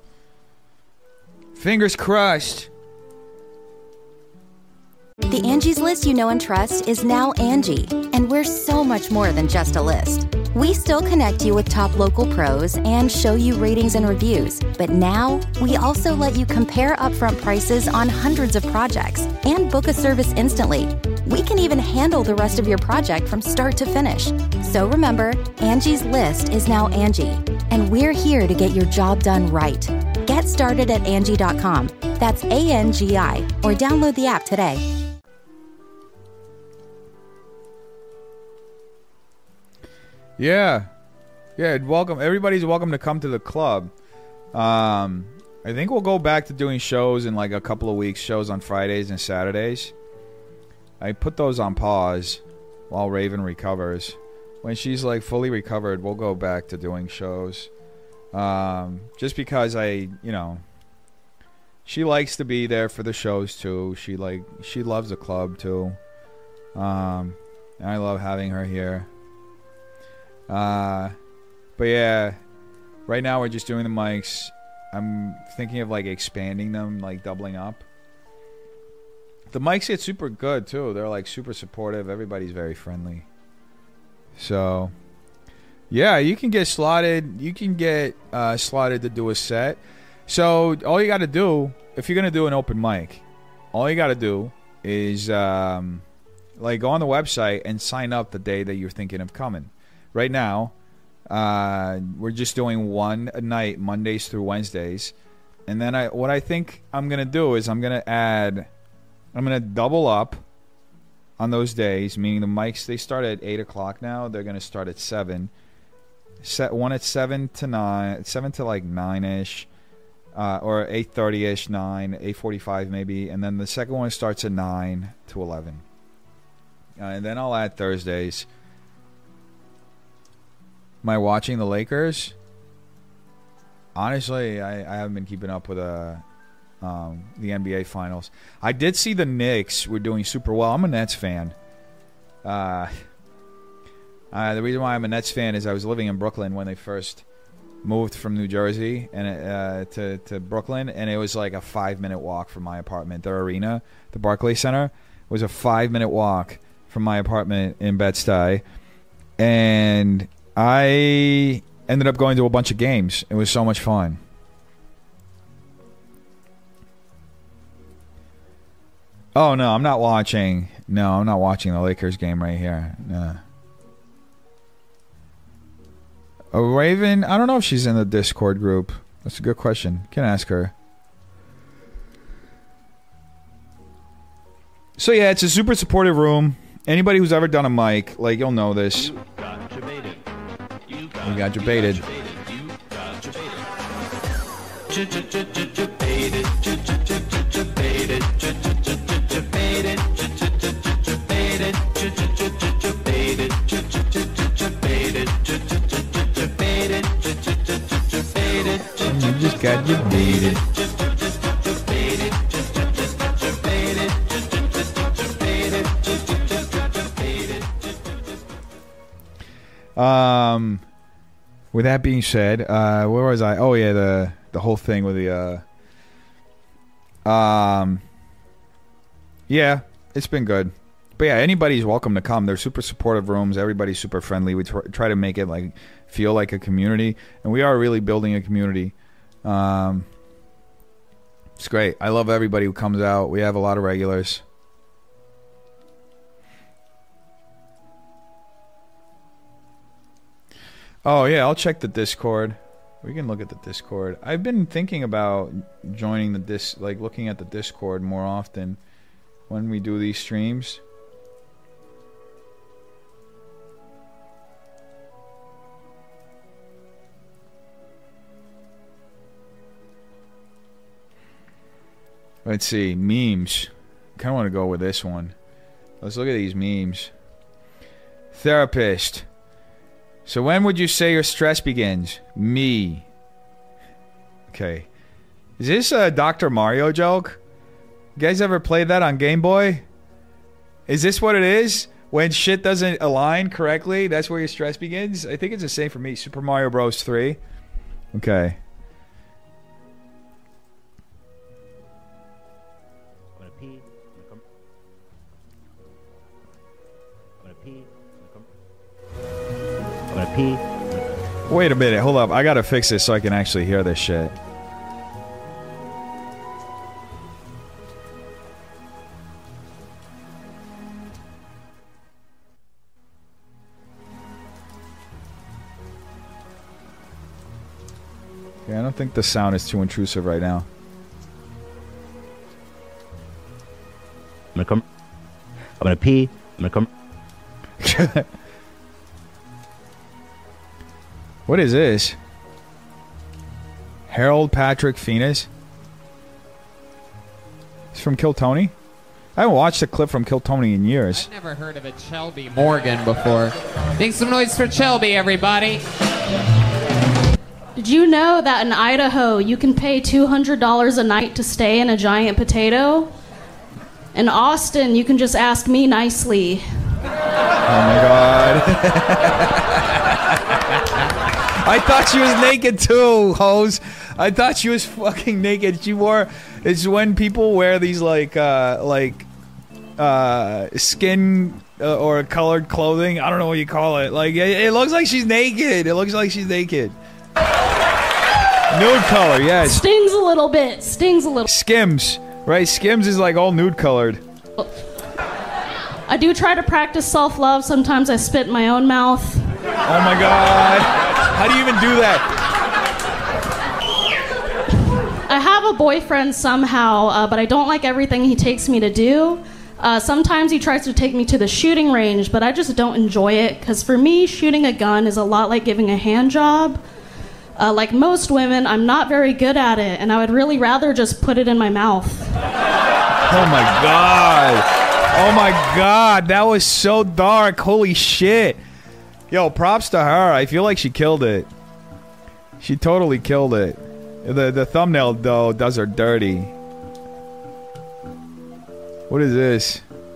Fingers crossed. The Angie's List you know and trust is now Angie, and we're so much more than just a list. We still connect you with top local pros and show you ratings and reviews, but now we also let you compare upfront prices on hundreds of projects and book a service instantly. We can even handle the rest of your project from start to finish. So remember, Angie's List is now Angie, and we're here to get your job done right. Get started at Angie.com. That's ANGI, or download the app today. Yeah. Welcome. Everybody's welcome to come to the club. I think we'll go back to doing shows in like a couple of weeks. Shows on Fridays and Saturdays. I put those on pause while Raven recovers. When she's like fully recovered, we'll go back to doing shows. Just because she likes to be there for the shows too. She loves the club too. And I love having her here. But yeah, right now we're just doing the mics. I'm thinking of like expanding them, like doubling up. The mics get super good too. They're like super supportive. Everybody's very friendly. So yeah, you can get slotted. You can get slotted to do a set. So all you got to do, if you're gonna do an open mic, all you got to do is like go on the website and sign up the day that you're thinking of coming. Right now, we're just doing one a night, Mondays through Wednesdays, and then what I think I'm gonna do is I'm gonna double up on those days. Meaning the mics, they start at 8 o'clock now. They're gonna start at 7. Set one at 7 to 9, 7 to like 9ish, or 8:30ish, 9, 8:45 maybe, and then the second one starts at 9 to 11. And then I'll add Thursdays. Am I watching the Lakers? Honestly, I haven't been keeping up with the NBA Finals. I did see the Knicks were doing super well. I'm a Nets fan. The reason why I'm a Nets fan is I was living in Brooklyn when they first moved from New Jersey and to Brooklyn, and it was like a 5-minute walk from my apartment. Their arena, the Barclays Center, was a 5-minute walk from my apartment in Bed-Stuy. And I ended up going to a bunch of games. It was so much fun. Oh, no, I'm not watching. No, I'm not watching the Lakers game right here. No. Raven, I don't know if she's in the Discord group. That's a good question. You can ask her. So, yeah, it's a super supportive room. Anybody who's ever done a mic, like, you'll know this. We got debated. You just got debated. With that being said, where was I? Oh yeah, the whole thing with the yeah, it's been good. But yeah, anybody's welcome to come. They're super supportive rooms. Everybody's super friendly. We try to make it like feel like a community, and we are really building a community. It's great. I love everybody who comes out. We have a lot of regulars. Oh yeah, I'll check the Discord. We can look at the Discord. I've been thinking about joining the looking at the Discord more often when we do these streams. Let's see, memes. Kind of want to go with this one. Let's look at these memes. Therapist. So when would you say your stress begins? Me. Okay. Is this a Dr. Mario joke? You guys ever played that on Game Boy? Is this what it is? When shit doesn't align correctly, that's where your stress begins? I think it's the same for me. Super Mario Bros. 3. Okay. I'm gonna pee. I'm gonna pee. Wait a minute, hold up. I gotta fix this so I can actually hear this shit. Okay, I don't think the sound is too intrusive right now. I'm gonna pee. I'm gonna come. What is this? Harold Patrick Phoenix? He's from Kill Tony? I haven't watched a clip from Kill Tony in years. I've never heard of a Shelby Morgan before. Make some noise for Shelby, everybody. Did you know that in Idaho you can pay $200 a night to stay in a giant potato? In Austin, you can just ask me nicely. Oh my god. I thought she was naked too, hose. I thought she was fucking naked. She wore... It's when people wear these skin or colored clothing. I don't know what you call it. Like, it looks like she's naked. It looks like she's naked. Nude color, yes. Stings a little bit. Stings a little. Skims, right? Skims is like all nude colored. I do try to practice self-love. Sometimes I spit in my own mouth. Oh my god. How do you even do that? I have a boyfriend somehow, but I don't like everything he takes me to do. Sometimes he tries to take me to the shooting range, but I just don't enjoy it, because for me, shooting a gun is a lot like giving a hand job. Like most women, I'm not very good at it, and I would really rather just put it in my mouth. Oh my god. Oh my god, that was so dark. Holy shit. Yo, props to her. I feel like she killed it. She totally killed it. The thumbnail, though, does her dirty. What is this?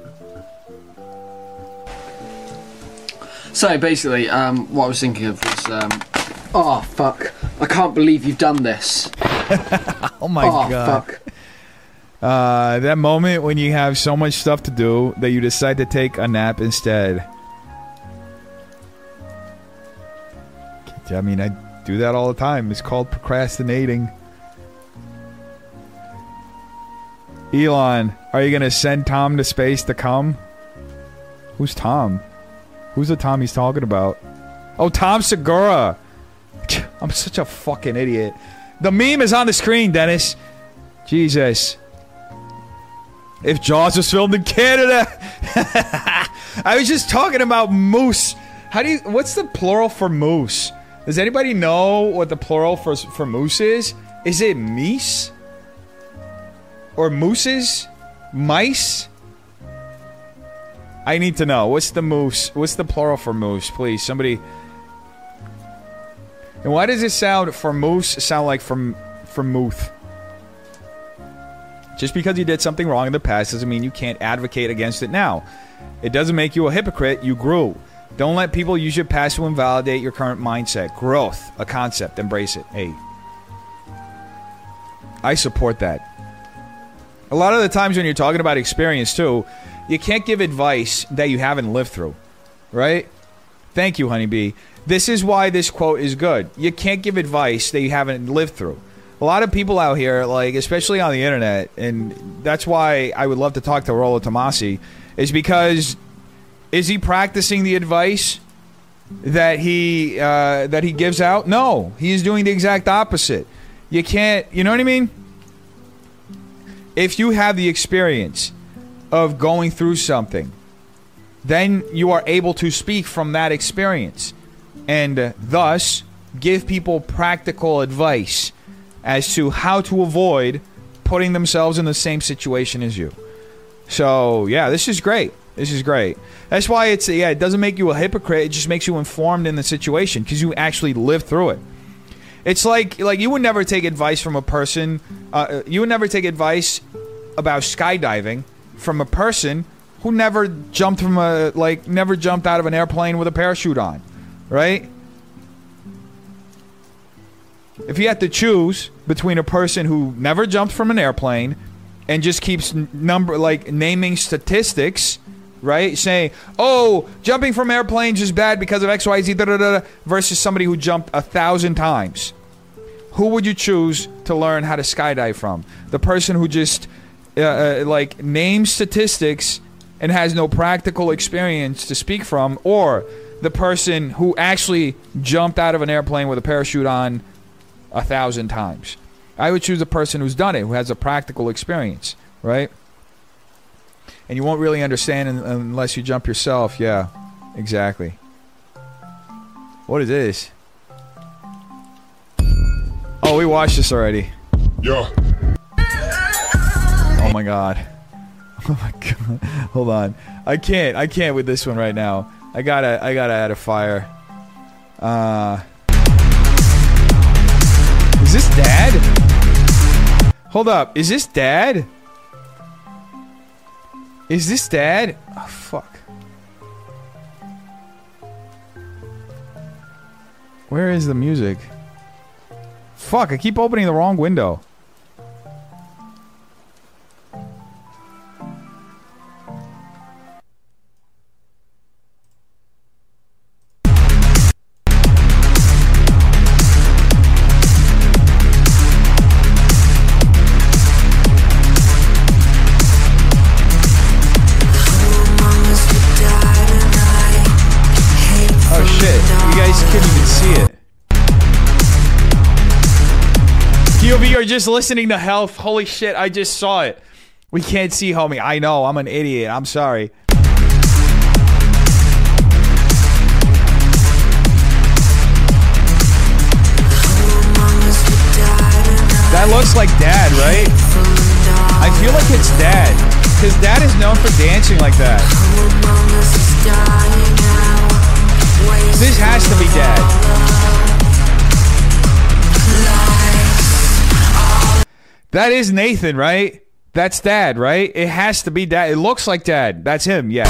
So, basically, what I was thinking of was... oh, fuck. I can't believe you've done this. Oh, my god. Fuck. That moment when you have so much stuff to do that you decide to take a nap instead. I mean, I do that all the time. It's called procrastinating. Elon, are you going to send Tom to space to come? Who's Tom? Who's the Tom he's talking about? Oh, Tom Segura. I'm such a fucking idiot. The meme is on the screen, Dennis. Jesus. If Jaws was filmed in Canada. I was just talking about moose. What's the plural for moose? Does anybody know what the plural for moose is? Is it meese? Or mooses? Mice? I need to know. What's the moose? What's the plural for moose? Please, somebody. And why does it sound for moose sound like from mooth? Just because you did something wrong in the past doesn't mean you can't advocate against it now. It doesn't make you a hypocrite. You grew. Don't let people use your past to invalidate your current mindset. Growth, a concept. Embrace it. Hey. I support that. A lot of the times when you're talking about experience, too, you can't give advice that you haven't lived through. Right? Thank you, Honeybee. This is why this quote is good. You can't give advice that you haven't lived through. A lot of people out here, like, especially on the internet, and that's why I would love to talk to Rollo Tomasi, is because... Is he practicing the advice that he gives out? No, he's doing the exact opposite. You can't, you know what I mean? If you have the experience of going through something, then you are able to speak from that experience and thus give people practical advice as to how to avoid putting themselves in the same situation as you. So, yeah, this is great. This is great. That's why it doesn't make you a hypocrite. It just makes you informed in the situation because you actually lived through it. It's like you would never take advice from a person. You would never take advice about skydiving from a person who never jumped never jumped out of an airplane with a parachute on, right? If you had to choose between a person who never jumped from an airplane and just keeps naming statistics. Right? Saying, oh, jumping from airplanes is bad because of XYZ, versus somebody who jumped 1,000 times. Who would you choose to learn how to skydive from? The person who just, names statistics and has no practical experience to speak from, or the person who actually jumped out of an airplane with a parachute on 1,000 times? I would choose the person who's done it, who has a practical experience, right? And you won't really understand unless you jump yourself. Yeah, exactly. What is this? Oh, we watched this already. Yeah. Oh my god. Oh my god. Hold on. I can't with this one right now. I gotta add a fire. Is this Dad? Hold up. Is this Dad? Is this Dad? Oh, fuck. Where is the music? Fuck, I keep opening the wrong window. You're just listening to Health. Holy shit, I just saw it. We can't see, homie. I know, I'm an idiot. I'm sorry. That looks like Dad, right? I feel like it's Dad. Because Dad is known for dancing like that. This has to be Dad. That is Nathan, right? That's Dad, right? It has to be Dad. It looks like Dad. That's him, yes.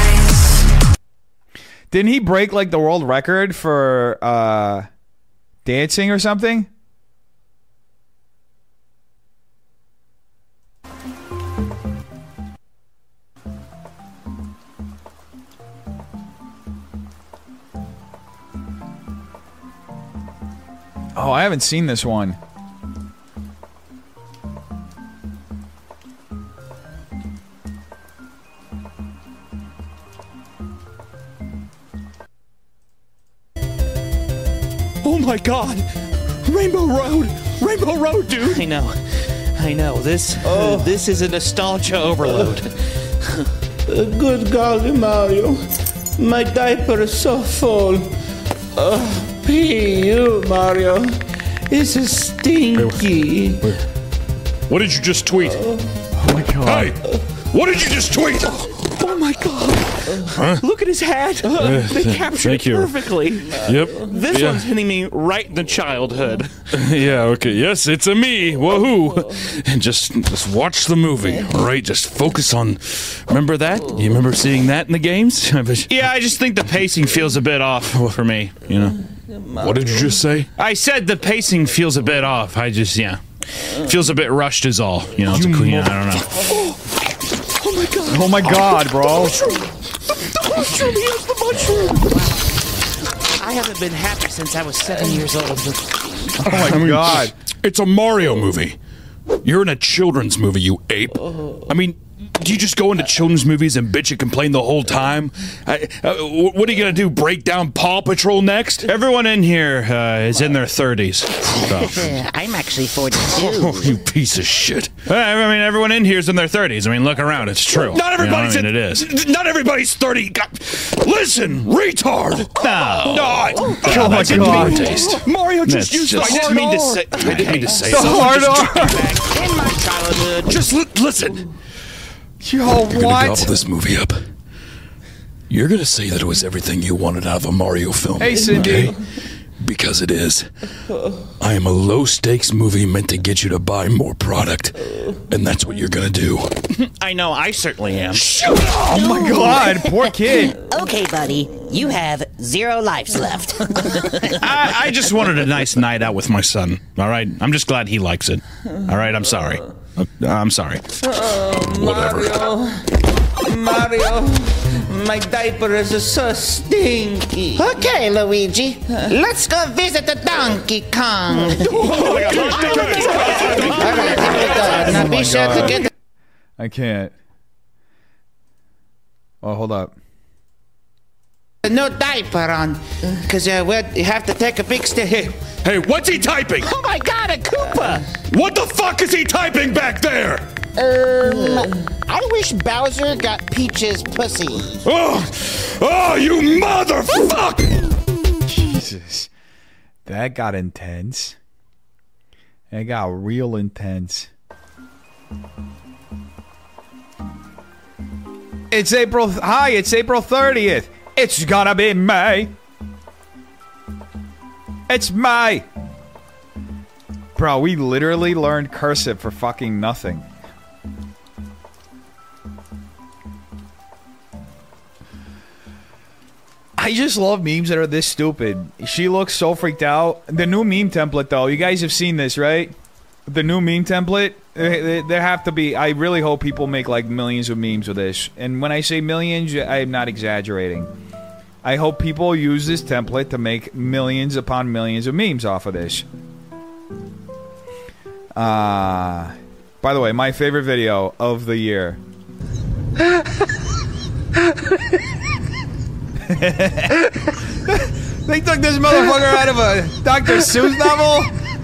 Didn't he break like the world record for dancing or something? Oh, I haven't seen this one. Oh my God! Rainbow Road! Rainbow Road, dude! I know. This is a nostalgia overload. Good golly, Mario. My diaper is so full. Pee, you, Mario. This is stinky. Wait. What did you just tweet? Oh my God. Hey! What did you just tweet? Oh my God! Huh? Look at his hat. They captured it perfectly. Yep. This one's hitting me right in the childhood. Yeah. Okay. Yes, it's a me. Woohoo! And just watch the movie. All right. Just focus on. Remember that? You remember seeing that in the games? Yeah. I just think the pacing feels a bit off for me. You know. What did you just say? I said the pacing feels a bit off. Feels a bit rushed is all. You know. I don't know. Oh my God. Oh my God, bro. The mushroom, he has the mushroom. I haven't been happy since I was 7 years old. Oh my God. It's a Mario movie. You're in a children's movie, you ape. I mean, do you just go into children's movies and bitch and complain the whole time? What are you going to do, break down Paw Patrol next? Everyone in here is in their 30s. I'm actually 42. Oh, you piece of shit. I mean, everyone in here is in their 30s. I mean, look around. It's true. Not everybody's it is. Not everybody's 30. Listen, retard. No. Oh my God. Taste. Mario just used the hard R. I didn't mean to say the hard R. In my childhood. Just listen. Yo, You're what? gonna gobble this movie up. You're gonna say that it was everything you wanted out of a Mario film. Hey, Cindy. Okay? Because it is. I am a low-stakes movie meant to get you to buy more product. And that's what you're gonna do. I know, I certainly am. Shut up! Oh my God, poor kid. Okay, buddy. You have 0 lives left. I just wanted a nice night out with my son, all right? I'm just glad he likes it. All right, I'm sorry. I'm sorry. Whatever. Mario, my diaper is so stinky. Okay, Luigi. Let's go visit the Donkey Kong. Now be sure to get I can't. Oh, hold up. no diaper on, because you have to take a big step. Hey, what's he typing? Oh my God, a Koopa! What the fuck is he typing back there? I wish Bowser got Peach's pussy. Oh, you motherfucker! Jesus. That got intense. That got real intense. It's April 30th. It's gonna be May. It's May. Bro, we literally learned cursive for fucking nothing. I just love memes that are this stupid. She looks so freaked out. The new meme template, though, you guys have seen this, right? The new meme template, there have to be. I really hope people make like millions of memes with this. And when I say millions, I am not exaggerating. I hope people use this template to make millions upon millions of memes off of this. By the way, my favorite video of the year. They took this motherfucker out of a Dr. Seuss novel?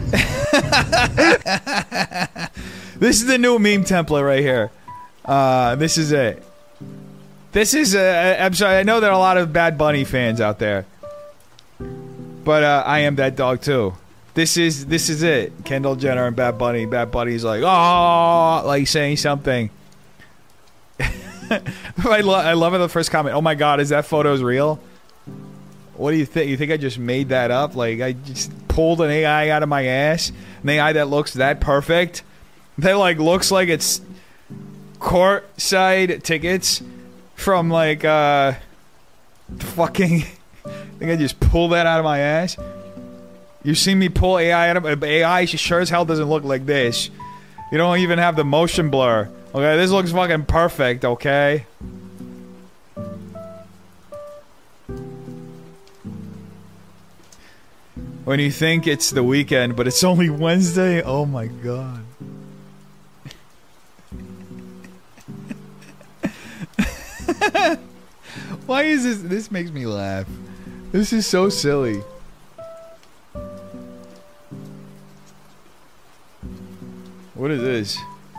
This is the new meme template right here. This is it. This is I'm sorry, I know there are a lot of Bad Bunny fans out there. But I am that dog too. This is it. Kendall Jenner and Bad Bunny. Bad Bunny's like, oh, like saying something. I love it. The first comment. Oh my God, is that photo's real? What do you think? You think I just made that up? Like I just pulled an AI out of my ass? An AI that looks that perfect? That like looks like it's courtside tickets from like fucking. I think I just pulled that out of my ass. You see me pull AI out of AI? She sure as hell doesn't look like this. You don't even have the motion blur. Okay, this looks fucking perfect, okay? When you think it's the weekend, but it's only Wednesday. Oh my god. Why is this? This makes me laugh. This is so silly. What is this?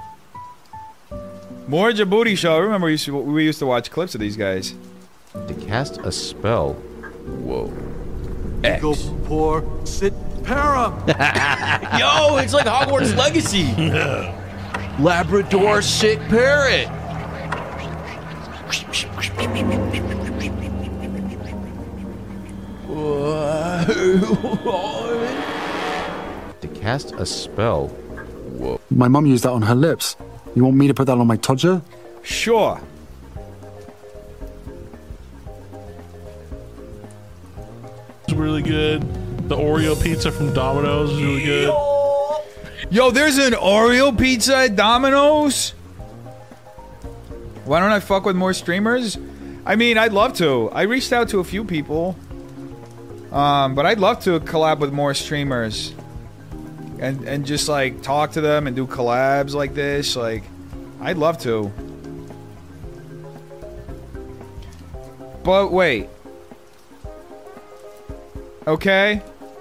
More Djibouti show. I remember we used to watch clips of these guys. To cast a spell. Whoa. X. Go poor sit para. Yo, it's like Hogwarts Legacy. Labrador sick parrot. To cast a spell. Whoa. My mum used that on her lips. You want me to put that on my todger? Sure. It's really good. The Oreo pizza from Domino's is really good. Yo, there's an Oreo pizza at Domino's? Why don't I fuck with more streamers? I mean, I'd love to. I reached out to a few people. But I'd love to collab with more streamers. And just, like, talk to them and do collabs like this. Like, I'd love to. But wait. Okay.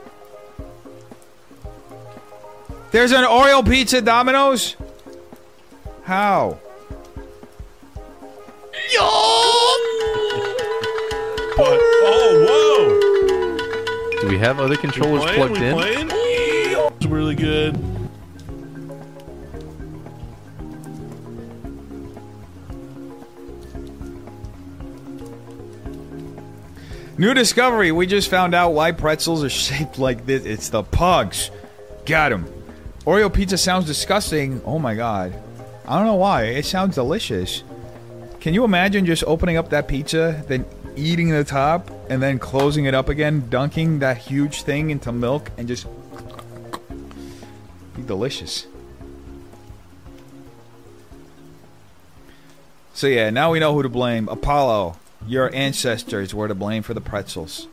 There's an Oreo pizza at Domino's? How? Yo! But, oh, whoa! Do we have other controllers plugged in? It's really good. New discovery. We just found out why pretzels are shaped like this. It's the pugs. Got him. Oreo pizza sounds disgusting. Oh my god. I don't know why. It sounds delicious. Can you imagine just opening up that pizza, then eating the top, and then closing it up again, dunking that huge thing into milk, and just... be delicious. So yeah, now we know who to blame. Apollo, your ancestors were to blame for the pretzels.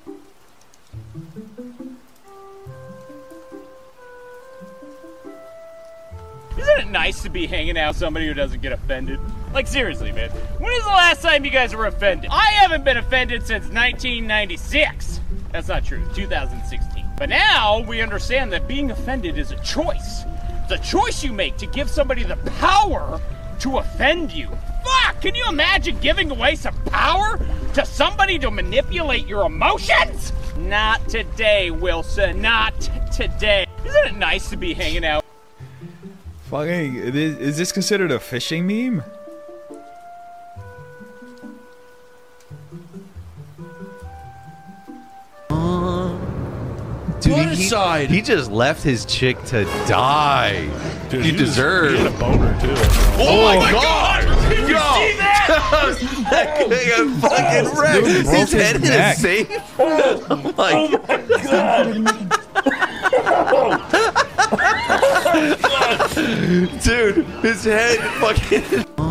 Isn't it nice to be hanging out with somebody who doesn't get offended? Like, seriously, man. When is the last time you guys were offended? I haven't been offended since 1996. That's not true. 2016. But now we understand that being offended is a choice. It's a choice you make to give somebody the power to offend you. Fuck! Can you imagine giving away some power to somebody to manipulate your emotions? Not today, Wilson. Not today. Isn't it nice to be hanging out? Fucking, is this considered a phishing meme? Dude, he just left his chick to die. Dude, he deserved. He had a boner too. Oh my god! Did you see that? That guy got fucking wrecked. Dude, broke His head his in a neck. safe. Oh my god! Dude, his head fucking.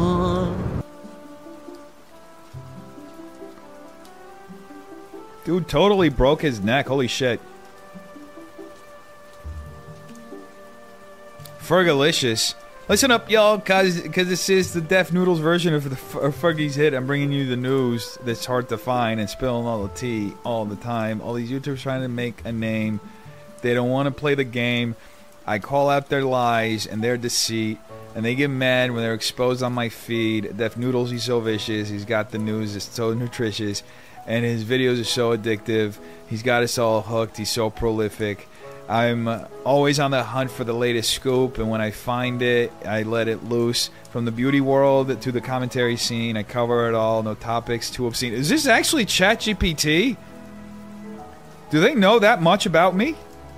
Dude totally broke his neck. Holy shit. Fergalicious. Listen up, y'all, cause this is the Deaf Noodles version of the Fergie's Hit. I'm bringing you the news that's hard to find and spilling all the tea all the time. All these YouTubers trying to make a name. They don't want to play the game. I call out their lies and their deceit, and they get mad when they're exposed on my feed. Deaf Noodles, he's so vicious. He's got the news. It's so nutritious, and his videos are so addictive. He's got us all hooked. He's so prolific. I'm always on the hunt for the latest scoop, and when I find it, I let it loose. From the beauty world to the commentary scene, I cover it all. No topics too obscene. Is this actually ChatGPT? Do they know that much about me?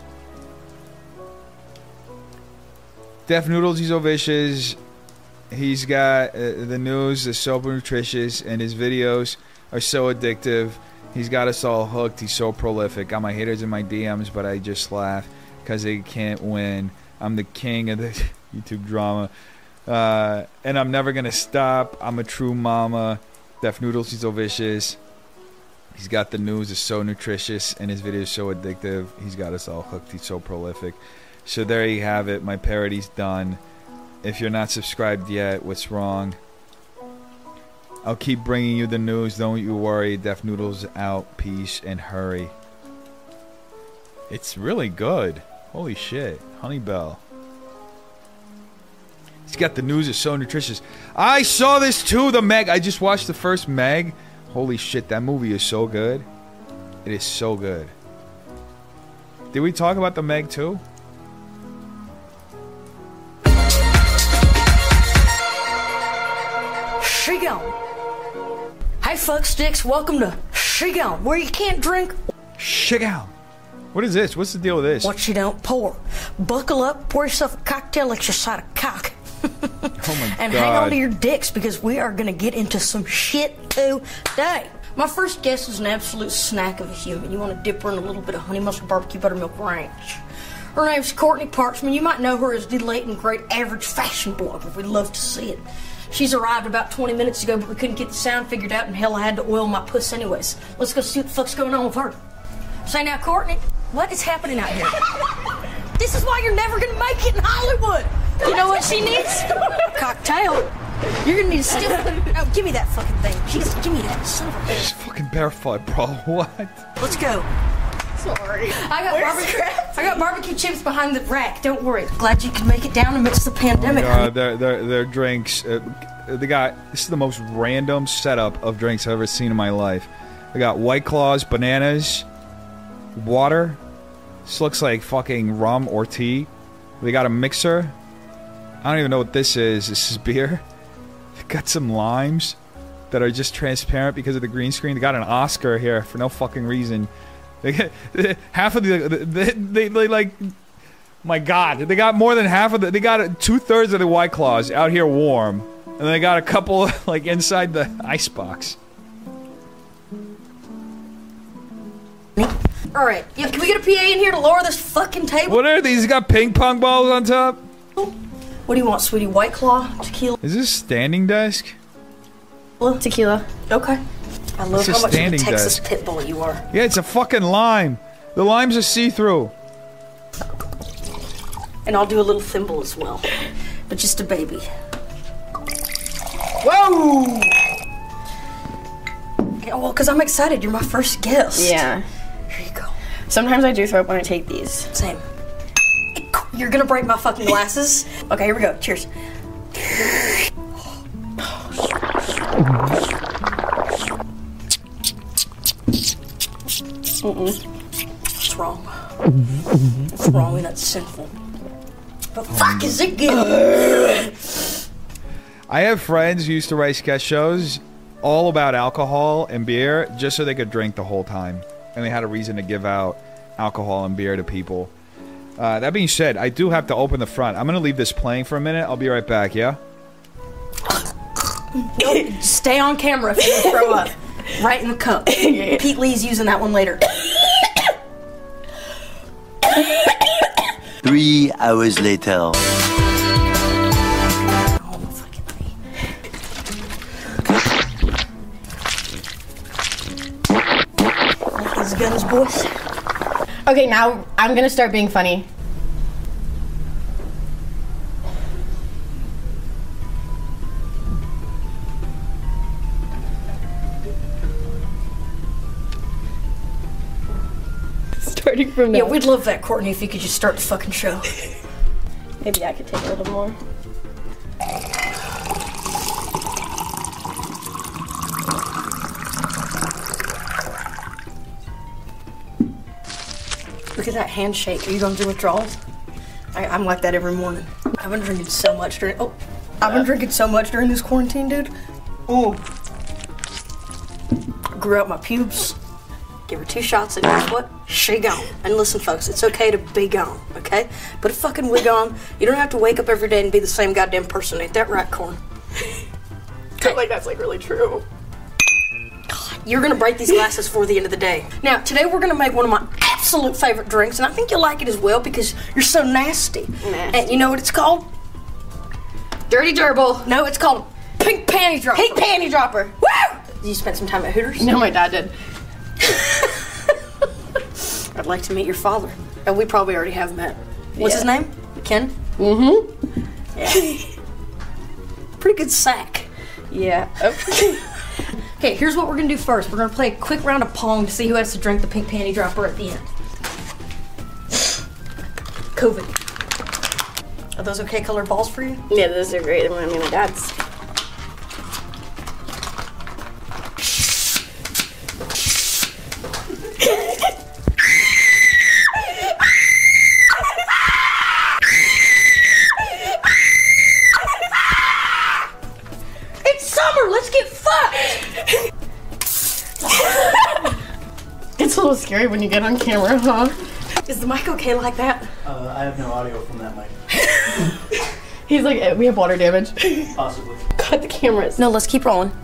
Deaf Noodles, he's so vicious. He's got the news is so nutritious, and his videos are so addictive. He's got us all hooked. He's so prolific. Got my haters in my DMs, but I just laugh because they can't win. I'm the king of the YouTube drama. And I'm never going to stop. I'm a true mama. Deaf Noodles, he's so vicious. He's got the news. Is so nutritious, and his videos so addictive. He's got us all hooked. He's so prolific. So there you have it. My parody's done. If you're not subscribed yet, what's wrong? I'll keep bringing you the news. Don't you worry. Def Noodles out. Peace and hurry. It's really good. Holy shit. Honey Bell. He's got the news. Is so nutritious. I saw this too. The Meg. I just watched the first Meg. Holy shit. That movie is so good. It is so good. Did we talk about the Meg too? Shigon. Hey, fuck sticks. Welcome to Shigon, where you can't drink. Shigon. What is this? What's the deal with this? What you don't pour. Buckle up, pour yourself a cocktail like your side of cock. Oh my and God. hang on to your dicks because we are gonna get into some shit today. My first guest is an absolute snack of a human. You want to dip her in a little bit of honey mustard barbecue buttermilk ranch. Her name's Courtney Parchman. You might know her as the late and great average fashion blogger. We'd love to see it. She's arrived about 20 minutes ago, but we couldn't get the sound figured out, and hell, I had to oil my puss anyways. Let's go see what the fuck's going on with her. Say now, Courtney, what is happening out here? This is why you're never gonna make it in Hollywood. You know what she needs? A cocktail. You're gonna need a stiff. Oh, give me that fucking thing. Jesus, give me that. Son of a bitch. She's fucking barefoot, bro. What? Let's go. Sorry. I got barbecue chips behind the rack. Don't worry. Glad you can make it down amidst the pandemic. Their drinks. They got. This is the most random setup of drinks I've ever seen in my life. They got White Claws, bananas, water. This looks like fucking rum or tea. They got a mixer. I don't even know what this is. This is beer. They got some limes that are just transparent because of the green screen. They got an Oscar here for no fucking reason. They get half of they like, my God, they got more than half of the. They got 2/3 of the White Claws out here warm, and they got a couple like inside the icebox. All right, yeah, can we get a PA in here to lower this fucking table? What are these? Got ping pong balls on top. What do you want, sweetie? White Claw, tequila? Is this standing desk? Tequila. Okay. I love It's a how much of a standing Texas desk. pit bull you are. Yeah, it's a fucking lime. The limes are see-through. And I'll do a little thimble as well. But just a baby. Whoa! Yeah, well, because I'm excited. You're my first guest. Yeah. Here you go. Sometimes I do throw up when I take these. Same. You're gonna break my fucking glasses. Okay, here we go. Cheers. What's wrong? What's wrong and that's sinful? But fuck is it good? I have friends who used to write sketch shows all about alcohol and beer just so they could drink the whole time. And they had a reason to give out alcohol and beer to people. That being said, I do have to open the front. I'm going to leave this playing for a minute. I'll be right back, yeah? Nope. Stay on camera if you throw up. Right in the cup. Pete Lee's using that one later. 3 hours later. These guns, boys. Okay, now I'm gonna start being funny. Starting from now. Yeah, we'd love that, Courtney, if you could just start the fucking show. Maybe I could take a little more. Look at that handshake. Are you gonna do withdrawals? I'm like that every morning. I've been drinking so much during. Oh, I've been drinking so much during this quarantine, dude. Oh, grew out my pubes. Give her 2 shots, and guess what? She gone. And listen, folks, it's okay to be gone. Okay, put a fucking wig on. You don't have to wake up every day and be the same goddamn person. Ain't that right, Corn? Like that's like really true. You're gonna break these glasses before the end of the day. Now, today we're gonna make one of my absolute favorite drinks, and I think you'll like it as well because you're so nasty. And you know what it's called? Dirty Gerbil. No, it's called Pink Panty Dropper. Pink Panty Dropper. Woo! Did you spend some time at Hooters? No, my dad did. I'd like to meet your father. And we probably already have met. What's his name? Ken? Mm-hmm. Yeah. Pretty good sack. Yeah. Okay, here's what we're gonna do first. We're gonna play a quick round of Pong to see who has to drink the pink panty dropper at the end. COVID. Are those okay colored balls for you? Yeah, those are great. They remind me of my dad's. It's summer! Let's get fucked! It's a little scary when you get on camera, huh? Is the mic okay like that? I have no audio from that mic. He's like, we have water damage. Possibly. Cut the cameras. No, let's keep rolling.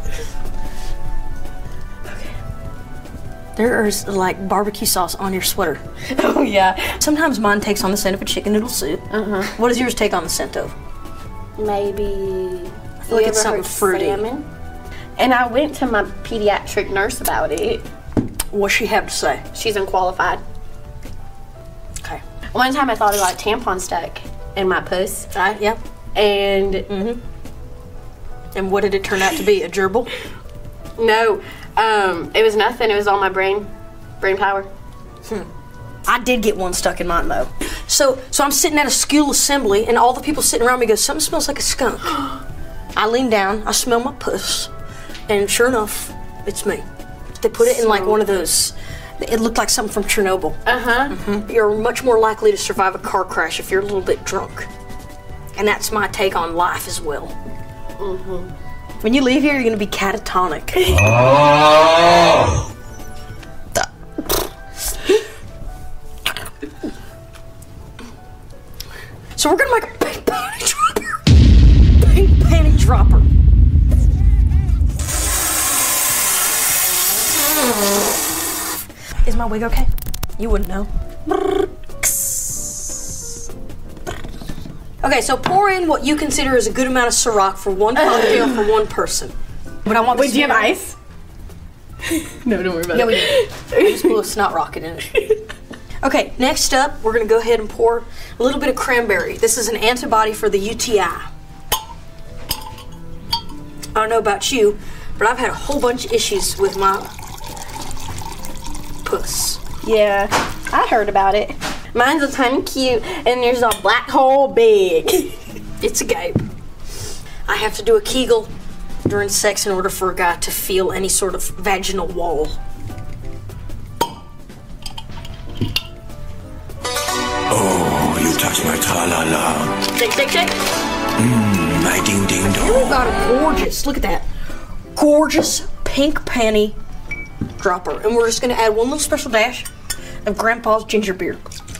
Okay. There's like barbecue sauce on your sweater. Oh yeah. Sometimes mine takes on the scent of a chicken noodle soup. What does yours take on the scent of? Maybe. I feel like it's something fruity. Salmon? And I went to my pediatric nurse about it. What's she have to say? She's unqualified. Okay. One time I thought I got a tampon stuck in my puss. Yep. And and what did it turn out to be? A gerbil? No, it was nothing. It was all my brain power. I did get one stuck in mine though. So I'm sitting at a school assembly and all the people sitting around me go, something smells like a skunk. I lean down, I smell my puss, and sure enough, it's me. They put it in like one of those, it looked like something from Chernobyl. You're much more likely to survive a car crash if you're a little bit drunk. And that's my take on life as well. When you leave here, you're gonna be catatonic. So we're gonna make a pink panty dropper. Pink panty dropper. Is my wig okay? You wouldn't know. Okay, so pour in what you consider is a good amount of Ciroc for one cocktail for one person. But I want. Wait, do you have ice? No, don't worry about it. Yeah, we do. I just blew a snot rocket in it. Okay, next up, we're gonna go ahead and pour a little bit of cranberry. This is an antibody for the UTI. I don't know about you, but I've had a whole bunch of issues with my puss. Yeah, I heard about it. Mine's a tiny cute, and there's a black hole big. It's a gape. I have to do a Kegel during sex in order for a guy to feel any sort of vaginal wall. Oh, you touch my tra-la-la. Shake, shake, shake. My ding-ding-dong. We've got a gorgeous, look at that, gorgeous pink panty dropper. And we're just gonna add one little special dash of Grandpa's ginger beer.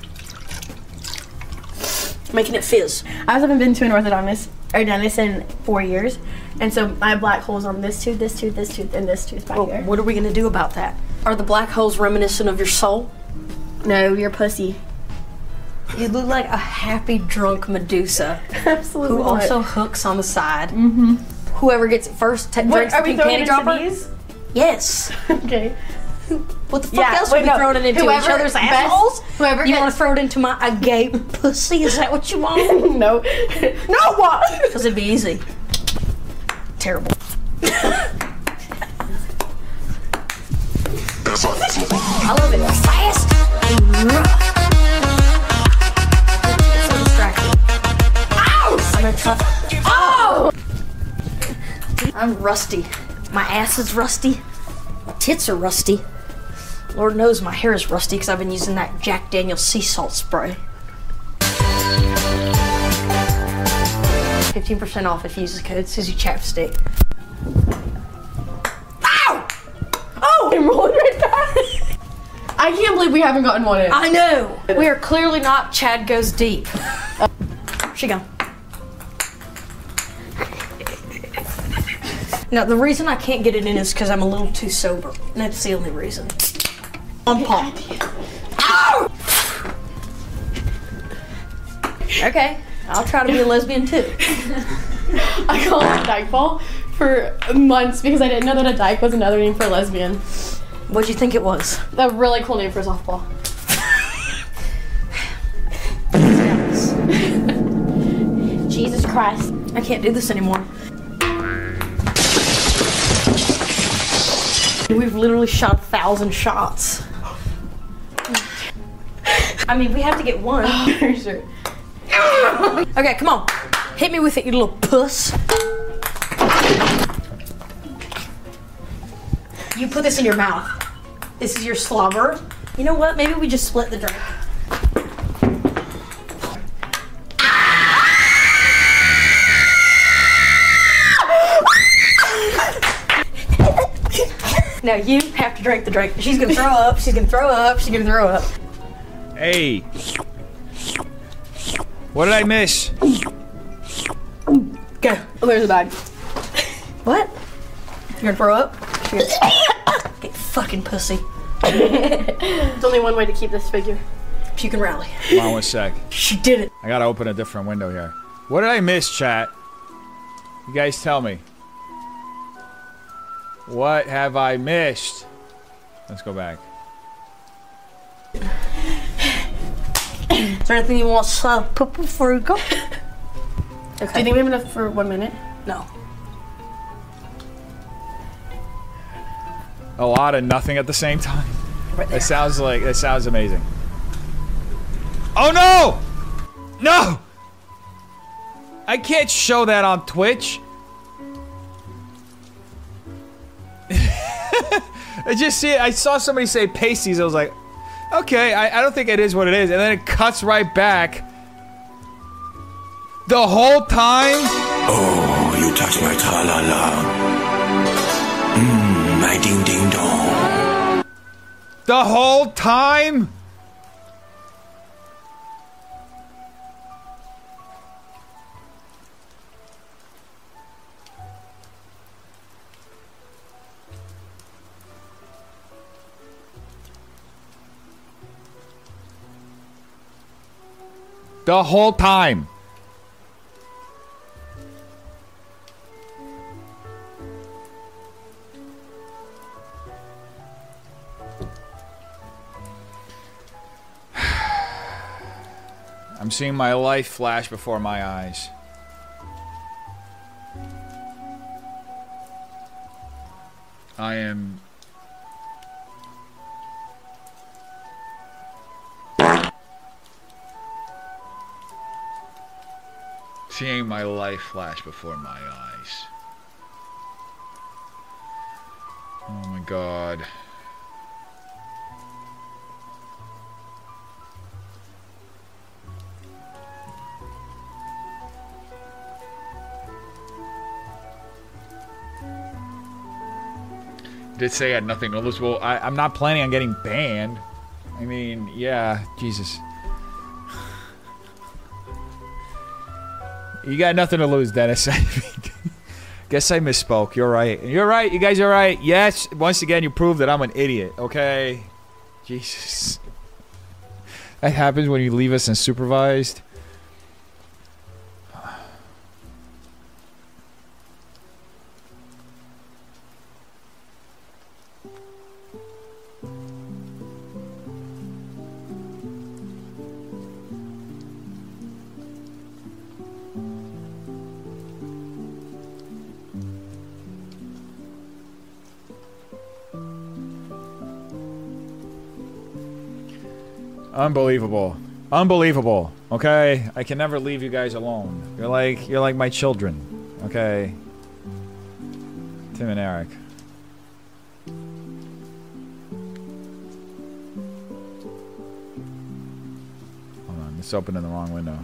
Making it fizz. I haven't been to an orthodontist or dentist in 4 years, and so I have black holes on this tooth, this tooth, this tooth, and this tooth back here. What are we gonna do about that? Are the black holes reminiscent of your soul? No, your pussy. You look like a happy drunk Medusa. Absolutely. Who not. also hooks on the side. Whoever gets it first drinks the pink panty dropper. These? Yes. Okay. What the fuck else are we throwing it into? Each other's assholes? You want to throw it into my agape pussy? Is that what you want? No. No, what? Because it'd be easy. Terrible. I love it. Fast and rough. It's so distracting. Ow! I'm gonna try. Oh! I'm rusty. My ass is rusty. My tits are rusty. Lord knows my hair is rusty because I've been using that Jack Daniel's sea salt spray. 15% off if you use the code Susie Chapstick. Ow! Oh! I'm rolling right back. I can't believe we haven't gotten one in. I know! We are clearly not Chad Goes Deep. She gone. Now, the reason I can't get it in is because I'm a little too sober. That's the only reason. On Paul. Ow! Okay, I'll try to be a lesbian too. I called it dyke ball for months because I didn't know that a dyke was another name for a lesbian. What'd you think it was? A really cool name for a softball. Christ. I can't do this anymore. We've literally shot 1,000 shots. I mean, we have to get one. Sure. Okay, come on. Hit me with it, you little puss. You put this in your mouth. This is your slobber. You know what? Maybe we just split the drink. Now you have to drink the drink. She's gonna throw up, she's gonna throw up, she's gonna throw up. Hey. What did I miss? Go. Oh, there's a bag. What? You're gonna throw up? Get fucking pussy. There's only one way to keep this figure. She can rally. Hold on 1 sec. She did it. I gotta open a different window here. What did I miss, chat? You guys tell me. What have I missed? Let's go back. Is there anything you want to put before you go? Okay. Do you think we have enough for 1 minute? No. A lot of nothing at the same time. Right there. That sounds amazing. Oh no! No! I can't show that on Twitch. I saw somebody say pasties. I was like, okay, I don't think it is what it is. And then it cuts right back. The whole time? Oh, you touch my tra-la-la. My ding-ding-dong. The whole time? The whole time. I'm seeing my life flash before my eyes. I am... seeing my life flash before my eyes. Oh my god. Did say I had nothing to lose. Well, I'm not planning on getting banned. I mean, yeah, Jesus. You got nothing to lose, Dennis. Guess I misspoke. You're right. You're right. You guys are right. Yes. Once again, you proved that I'm an idiot. Okay. Jesus. That happens when you leave us unsupervised. Unbelievable. Unbelievable. Okay? I can never leave you guys alone. You're like my children. Okay? Tim and Eric. Hold on, it's open in the wrong window.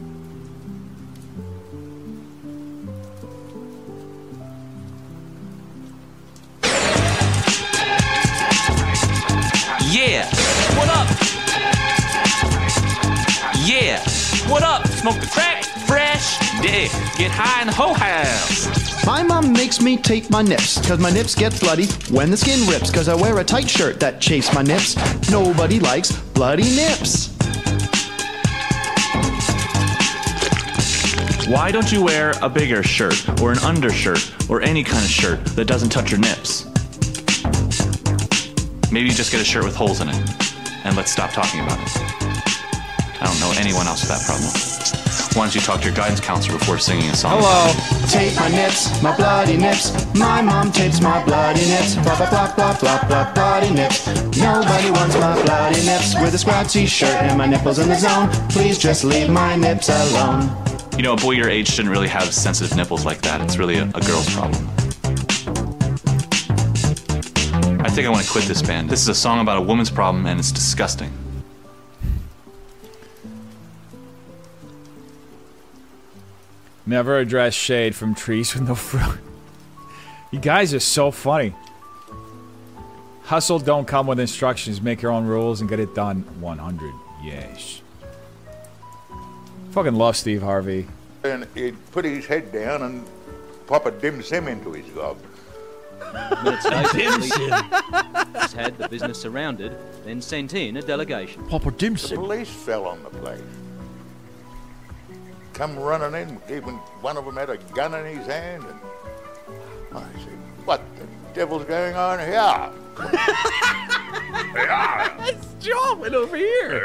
Yeah. What up? Yeah. What up? Smoke the crack, fresh, yeah. Get high in the whole house. My mom makes me take my nips, cause my nips get bloody when the skin rips, cause I wear a tight shirt that chafes my nips. Nobody likes bloody nips. Why don't you wear a bigger shirt, or an undershirt, or any kind of shirt that doesn't touch your nips? Maybe you just get a shirt with holes in it, and let's stop talking about it. I don't know anyone else with that problem. Why don't you talk to your guidance counselor before singing a song? Hello. Tape my nips, my bloody nips. My mom tapes my bloody nips. Blah, blah, blah, blah, blah, blah, bloody nips. Nobody wants my bloody nips. With a squad t-shirt and my nipples in the zone. Please just leave my nips alone. You know, a boy your age shouldn't really have sensitive nipples like that. It's really a girl's problem. I think I want to quit this band. This is a song about a woman's problem, and it's disgusting. Never address shade from trees with no fruit. You guys are so funny. Hustle don't come with instructions. Make your own rules and get it done. 100. Yes. Fucking love Steve Harvey. And he'd put his head down and pop a dim sim into his gob. Minutes later, police had the business surrounded, then sent in a delegation. Pop a dim sim. The police fell on the place. Come running in, even one of them had a gun in his hand, and I said, "What the devil's going on here?" It's John over here.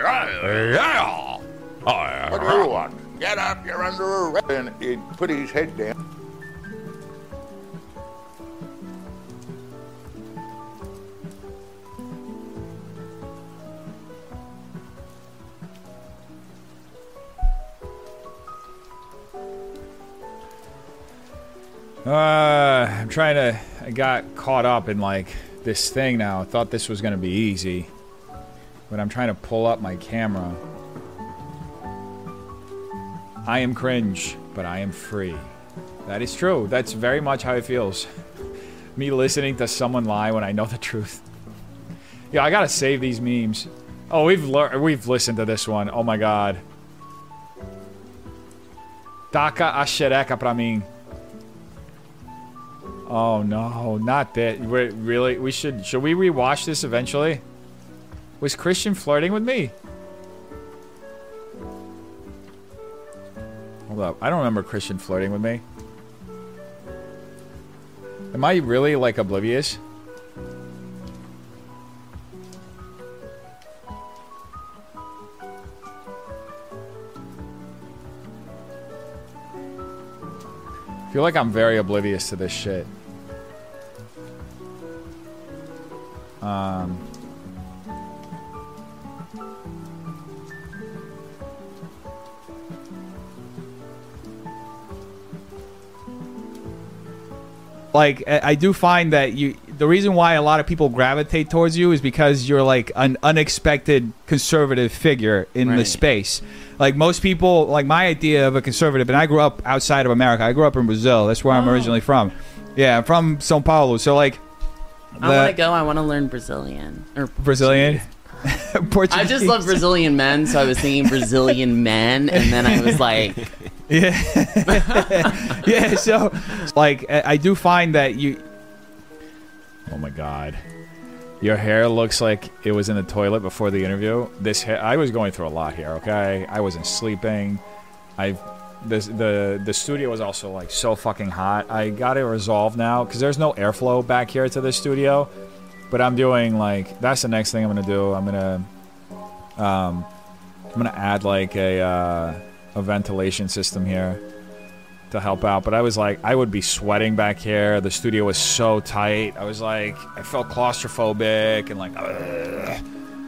What do you want? Get up, you're under arrest. And he'd put his head down. I'm trying to... I got caught up in, like, this thing now. I thought this was gonna be easy. But I'm trying to pull up my camera. I am cringe, but I am free. That is true. That's very much how it feels. Me listening to someone lie when I know the truth. Yeah, I gotta save these memes. Oh, we've listened to this one. Oh my god. Taca a xereca pra mim. Oh no, not that. Really? Should we rewatch this eventually? Was Christian flirting with me? Hold up, I don't remember Christian flirting with me. Am I really, like, oblivious? I feel like I'm very oblivious to this shit. Like, I do find that the reason why a lot of people gravitate towards you is because you're like an unexpected conservative figure in the space. Like most people, like my idea of a conservative, and I grew up outside of America. I grew up in Brazil. That's where I'm originally from. Yeah, I'm from São Paulo. So like, I want to go. I want to learn Brazilian. Or Brazilian? I just love Brazilian men, so I was thinking Brazilian men, and then I was like... Yeah. Yeah, so, like, I do find that you... Oh my god. Your hair looks like it was in the toilet before the interview. This hair... I was going through a lot here, okay? I wasn't sleeping. The studio was also, like, so fucking hot. I got it resolved now, because there's no airflow back here to this studio. But I'm doing, like... That's the next thing I'm gonna do. I'm gonna add, like, a ventilation system here to help out. But I was like, I would be sweating back here. The studio was so tight. I was like, I felt claustrophobic and like, ugh.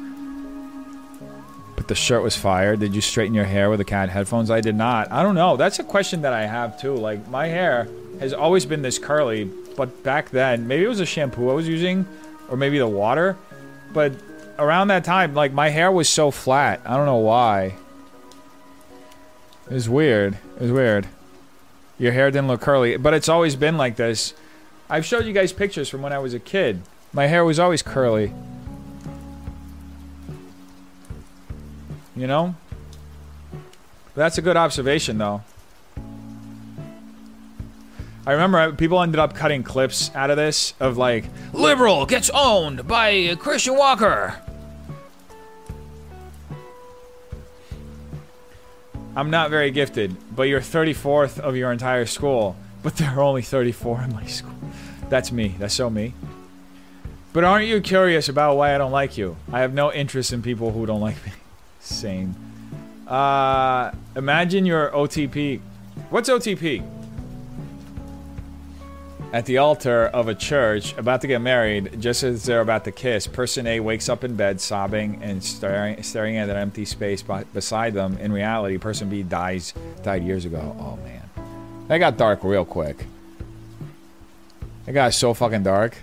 But the shirt was fire. Did you straighten your hair with the cat headphones? I did not. I don't know. That's a question that I have too. Like, my hair has always been this curly, but back then, maybe it was a shampoo I was using, or maybe the water. But around that time, like, my hair was so flat. I don't know why. It was weird. It was weird. Your hair didn't look curly, but it's always been like this. I've showed you guys pictures from when I was a kid. My hair was always curly. You know? That's a good observation, though. I remember people ended up cutting clips out of this of like, liberal gets owned by Christian Walker. I'm not very gifted, but you're 34th of your entire school. But there are only 34 in my school. That's me. That's so me. But aren't you curious about why I don't like you? I have no interest in people who don't like me. Same. Imagine your OTP. What's OTP? At the altar of a church, about to get married, just as they're about to kiss, person A wakes up in bed, sobbing and staring at an empty space beside them. In reality, person B died years ago. Oh man, that got dark real quick. That got so fucking dark.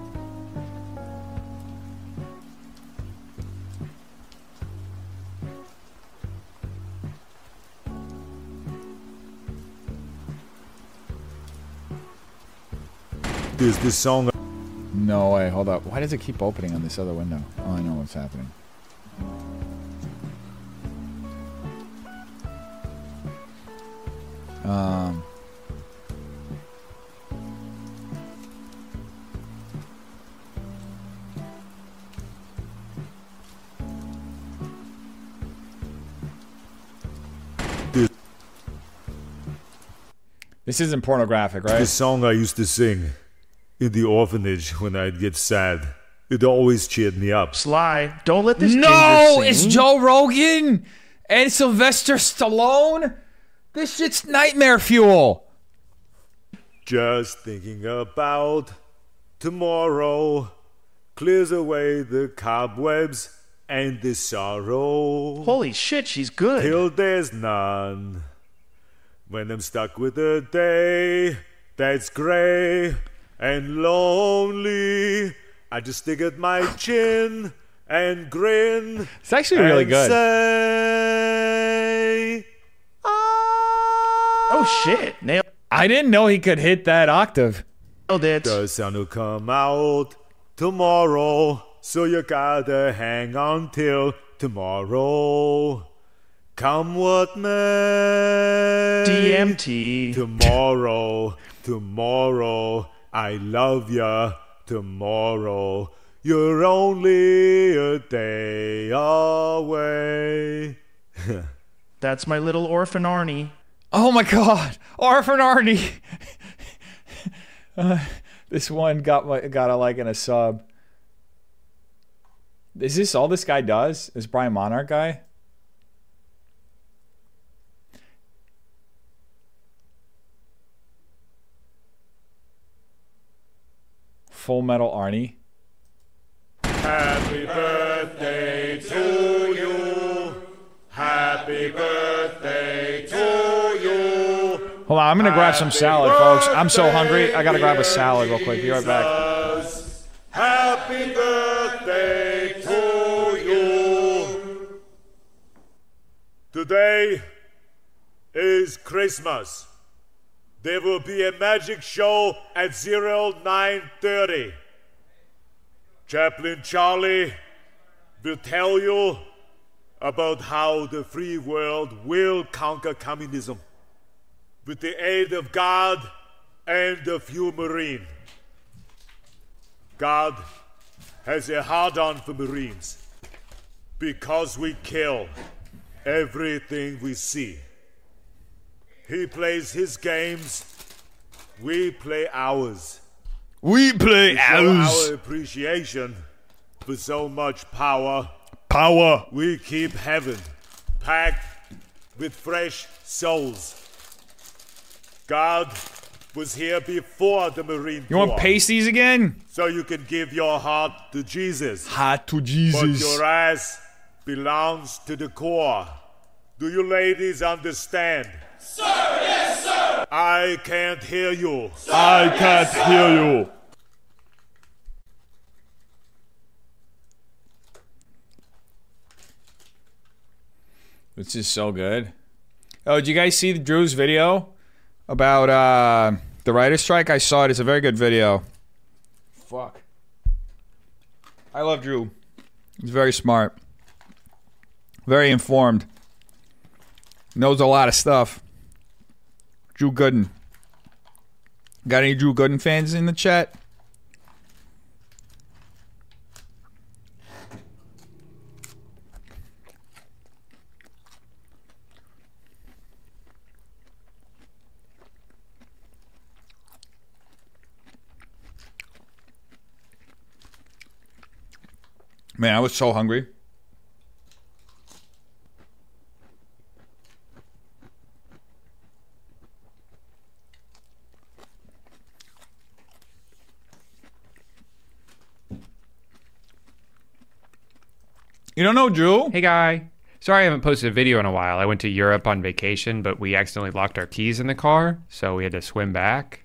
Is this song? No way, hold up. Why does it keep opening on this other window? Oh, I know what's happening. This isn't pornographic, right? This song I used to sing in the orphanage when I'd get sad. It always cheered me up. Sly, don't let this No, ginger it's sing. Joe Rogan and Sylvester Stallone. This shit's nightmare fuel. Just thinking about tomorrow clears away the cobwebs and the sorrow. Holy shit, she's good. Till there's none. When I'm stuck with a day that's gray and lonely, I just stick at my chin and grin. It's actually really and good. Say, oh shit, nailed. I didn't know he could hit that octave. Nailed it. The sun will come out tomorrow, so you gotta hang on till tomorrow. Come what may. DMT. Tomorrow, tomorrow, I love ya. Tomorrow, you're only a day away. That's my little orphan Arnie. Oh my god, Orphan Arnie. This one got a like and a sub. Is this all this guy does? This Brian Monarch guy? Full Metal Arnie. Happy birthday to you. Happy birthday to you. Hold on, I'm gonna grab some salad, folks. I'm so hungry. I gotta grab a salad real quick. Be right back. Happy birthday to you. Today is Christmas. There will be a magic show at 0930. Chaplain Charlie will tell you about how the free world will conquer communism with the aid of God and a few Marines. God has a hard-on for Marines because we kill everything we see. He plays his games, we play ours. We play ours. Our appreciation for so much power. Power. We keep heaven packed with fresh souls. God was here before the Marine You Corps. want pasties again? So you can give your heart to Jesus. Heart to Jesus. But your ass belongs to the Corps. Do you ladies understand? Sir, yes, sir! I can't hear you. Sir, I can't hear you. This is so good. Oh, did you guys see Drew's video about the writer's strike? I saw it. It's a very good video. Fuck. I love Drew. He's very smart. Very informed. Knows a lot of stuff. Drew Gooden. Got any Drew Gooden fans in the chat? Man, I was so hungry. You don't know Drew? Hey, Guy. Sorry I haven't posted a video in a while. I went to Europe on vacation, but we accidentally locked our keys in the car, so we had to swim back.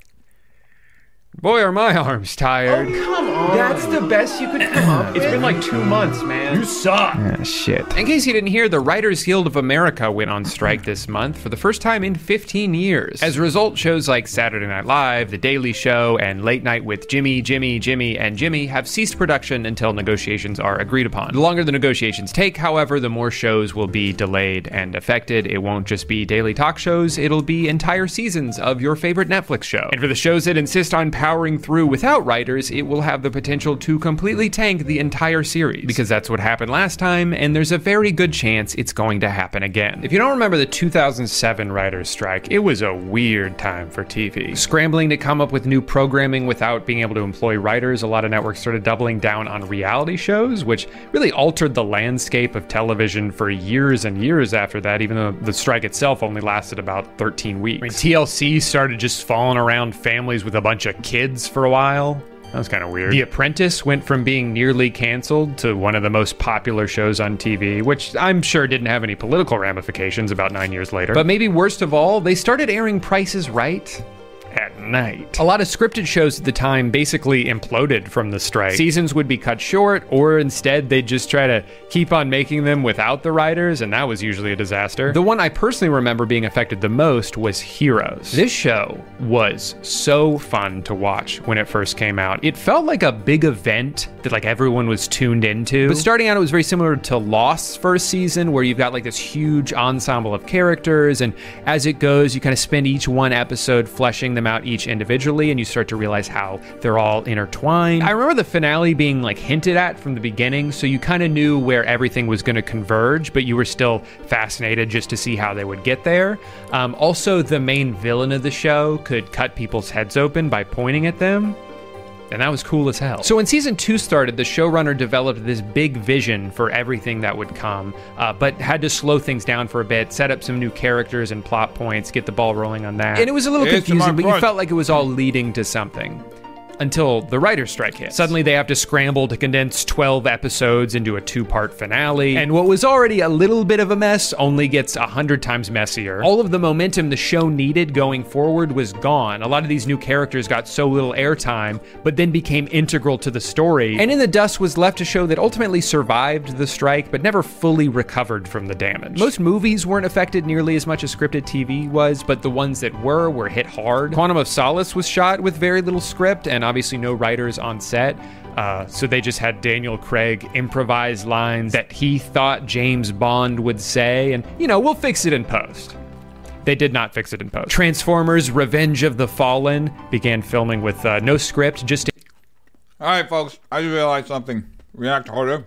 Boy, are my arms tired. Oh, come on. That's the best you could come up with? It's been like 2 months, man. You suck. Shit. In case you didn't hear, the Writers Guild of America went on strike this month for the first time in 15 years. As a result, shows like Saturday Night Live, The Daily Show, and Late Night with Jimmy, and Jimmy have ceased production until negotiations are agreed upon. The longer the negotiations take, however, the more shows will be delayed and affected. It won't just be daily talk shows, it'll be entire seasons of your favorite Netflix show. And for the shows that insist on powering through without writers, it will have the potential to completely tank the entire series, because that's what happened last time, and there's a very good chance it's going to happen again. If you don't remember the 2007 writers' strike, it was a weird time for TV. Scrambling to come up with new programming without being able to employ writers, a lot of networks started doubling down on reality shows, which really altered the landscape of television for years and years after that, even though the strike itself only lasted about 13 weeks. I mean, TLC started just falling around families with a bunch of kids for a while. That was kind of weird. The Apprentice went from being nearly canceled to one of the most popular shows on TV, which I'm sure didn't have any political ramifications about 9 years later. But maybe worst of all, they started airing Price is Right at night. A lot of scripted shows at the time basically imploded from the strike. Seasons would be cut short, or instead they'd just try to keep on making them without the writers, and that was usually a disaster. The one I personally remember being affected the most was Heroes. This show was so fun to watch when it first came out. It felt like a big event that like everyone was tuned into. But starting out, it was very similar to Lost's first season, where you've got like this huge ensemble of characters, and as it goes, you kind of spend each one episode fleshing them out each individually, and you start to realize how they're all intertwined. I remember the finale being like hinted at from the beginning, so you kind of knew where everything was going to converge, but you were still fascinated just to see how they would get there. Also, the main villain of the show could cut people's heads open by pointing at them, and that was cool as hell. So when season 2 started, the showrunner developed this big vision for everything that would come, but had to slow things down for a bit, set up some new characters and plot points, get the ball rolling on that. And it was a little confusing, but you felt like it was all leading to something. Until the writer's strike hit. Suddenly they have to scramble to condense 12 episodes into a 2-part finale, and what was already a little bit of a mess only gets 100 times messier. All of the momentum the show needed going forward was gone. A lot of these new characters got so little airtime, but then became integral to the story, and in the dust was left a show that ultimately survived the strike, but never fully recovered from the damage. Most movies weren't affected nearly as much as scripted TV was, but the ones that were hit hard. Quantum of Solace was shot with very little script, and obviously no writers on set, so they just had Daniel Craig improvise lines that he thought James Bond would say, and, you know, we'll fix it in post. They did not fix it in post. Transformers Revenge of the Fallen began filming with no script, just... All right, folks, I just realized something. React harder.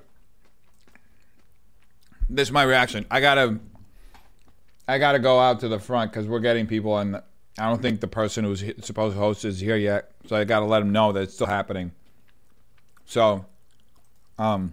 This is my reaction. I gotta go out to the front because we're getting people, and I don't think the person who's supposed to host is here yet, so I gotta let them know that it's still happening. So, I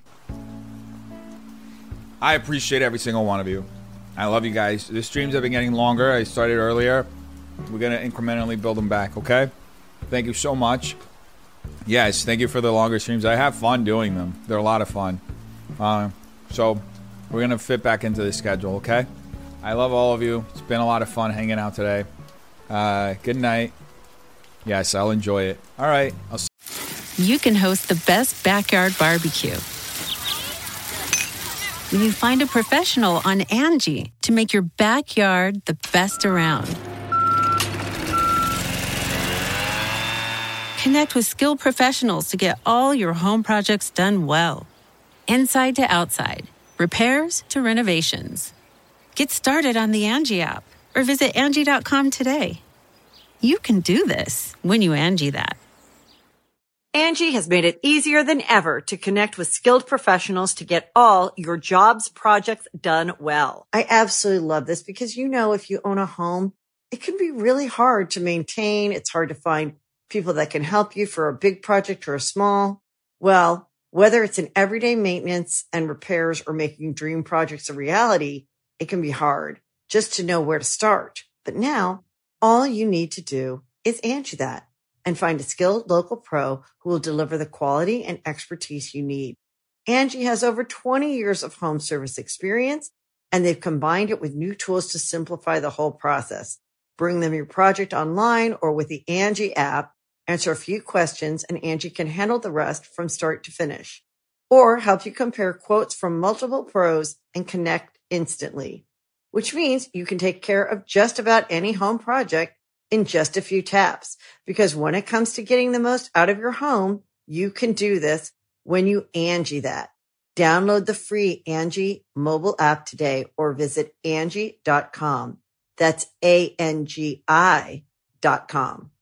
appreciate every single one of you. I love you guys. The streams have been getting longer. I started earlier. We're gonna incrementally build them back, okay? Thank you so much. Yes, thank you for the longer streams. I have fun doing them. They're a lot of fun. So, we're gonna fit back into the schedule, okay? I love all of you. It's been a lot of fun hanging out today. Good night. Yes, I'll enjoy it. All right. You can host the best backyard barbecue when you find a professional on Angie to make your backyard the best around. Connect with skilled professionals to get all your home projects done well. Inside to outside, repairs to renovations. Get started on the Angie app or visit Angie.com today. You can do this when you Angie that. Angie has made it easier than ever to connect with skilled professionals to get all your jobs projects done well. I absolutely love this because, you know, if you own a home, it can be really hard to maintain. It's hard to find people that can help you for a big project or a small. Well, whether it's in everyday maintenance and repairs or making dream projects a reality, it can be hard just to know where to start. But now, all you need to do is Angie that and find a skilled local pro who will deliver the quality and expertise you need. Angie has over 20 years of home service experience, and they've combined it with new tools to simplify the whole process. Bring them your project online or with the Angie app, answer a few questions, and Angie can handle the rest from start to finish. Or help you compare quotes from multiple pros and connect instantly, which means you can take care of just about any home project in just a few taps. Because when it comes to getting the most out of your home, you can do this when you Angie that. Download the free Angie mobile app today or visit Angie.com. That's ANGI.com.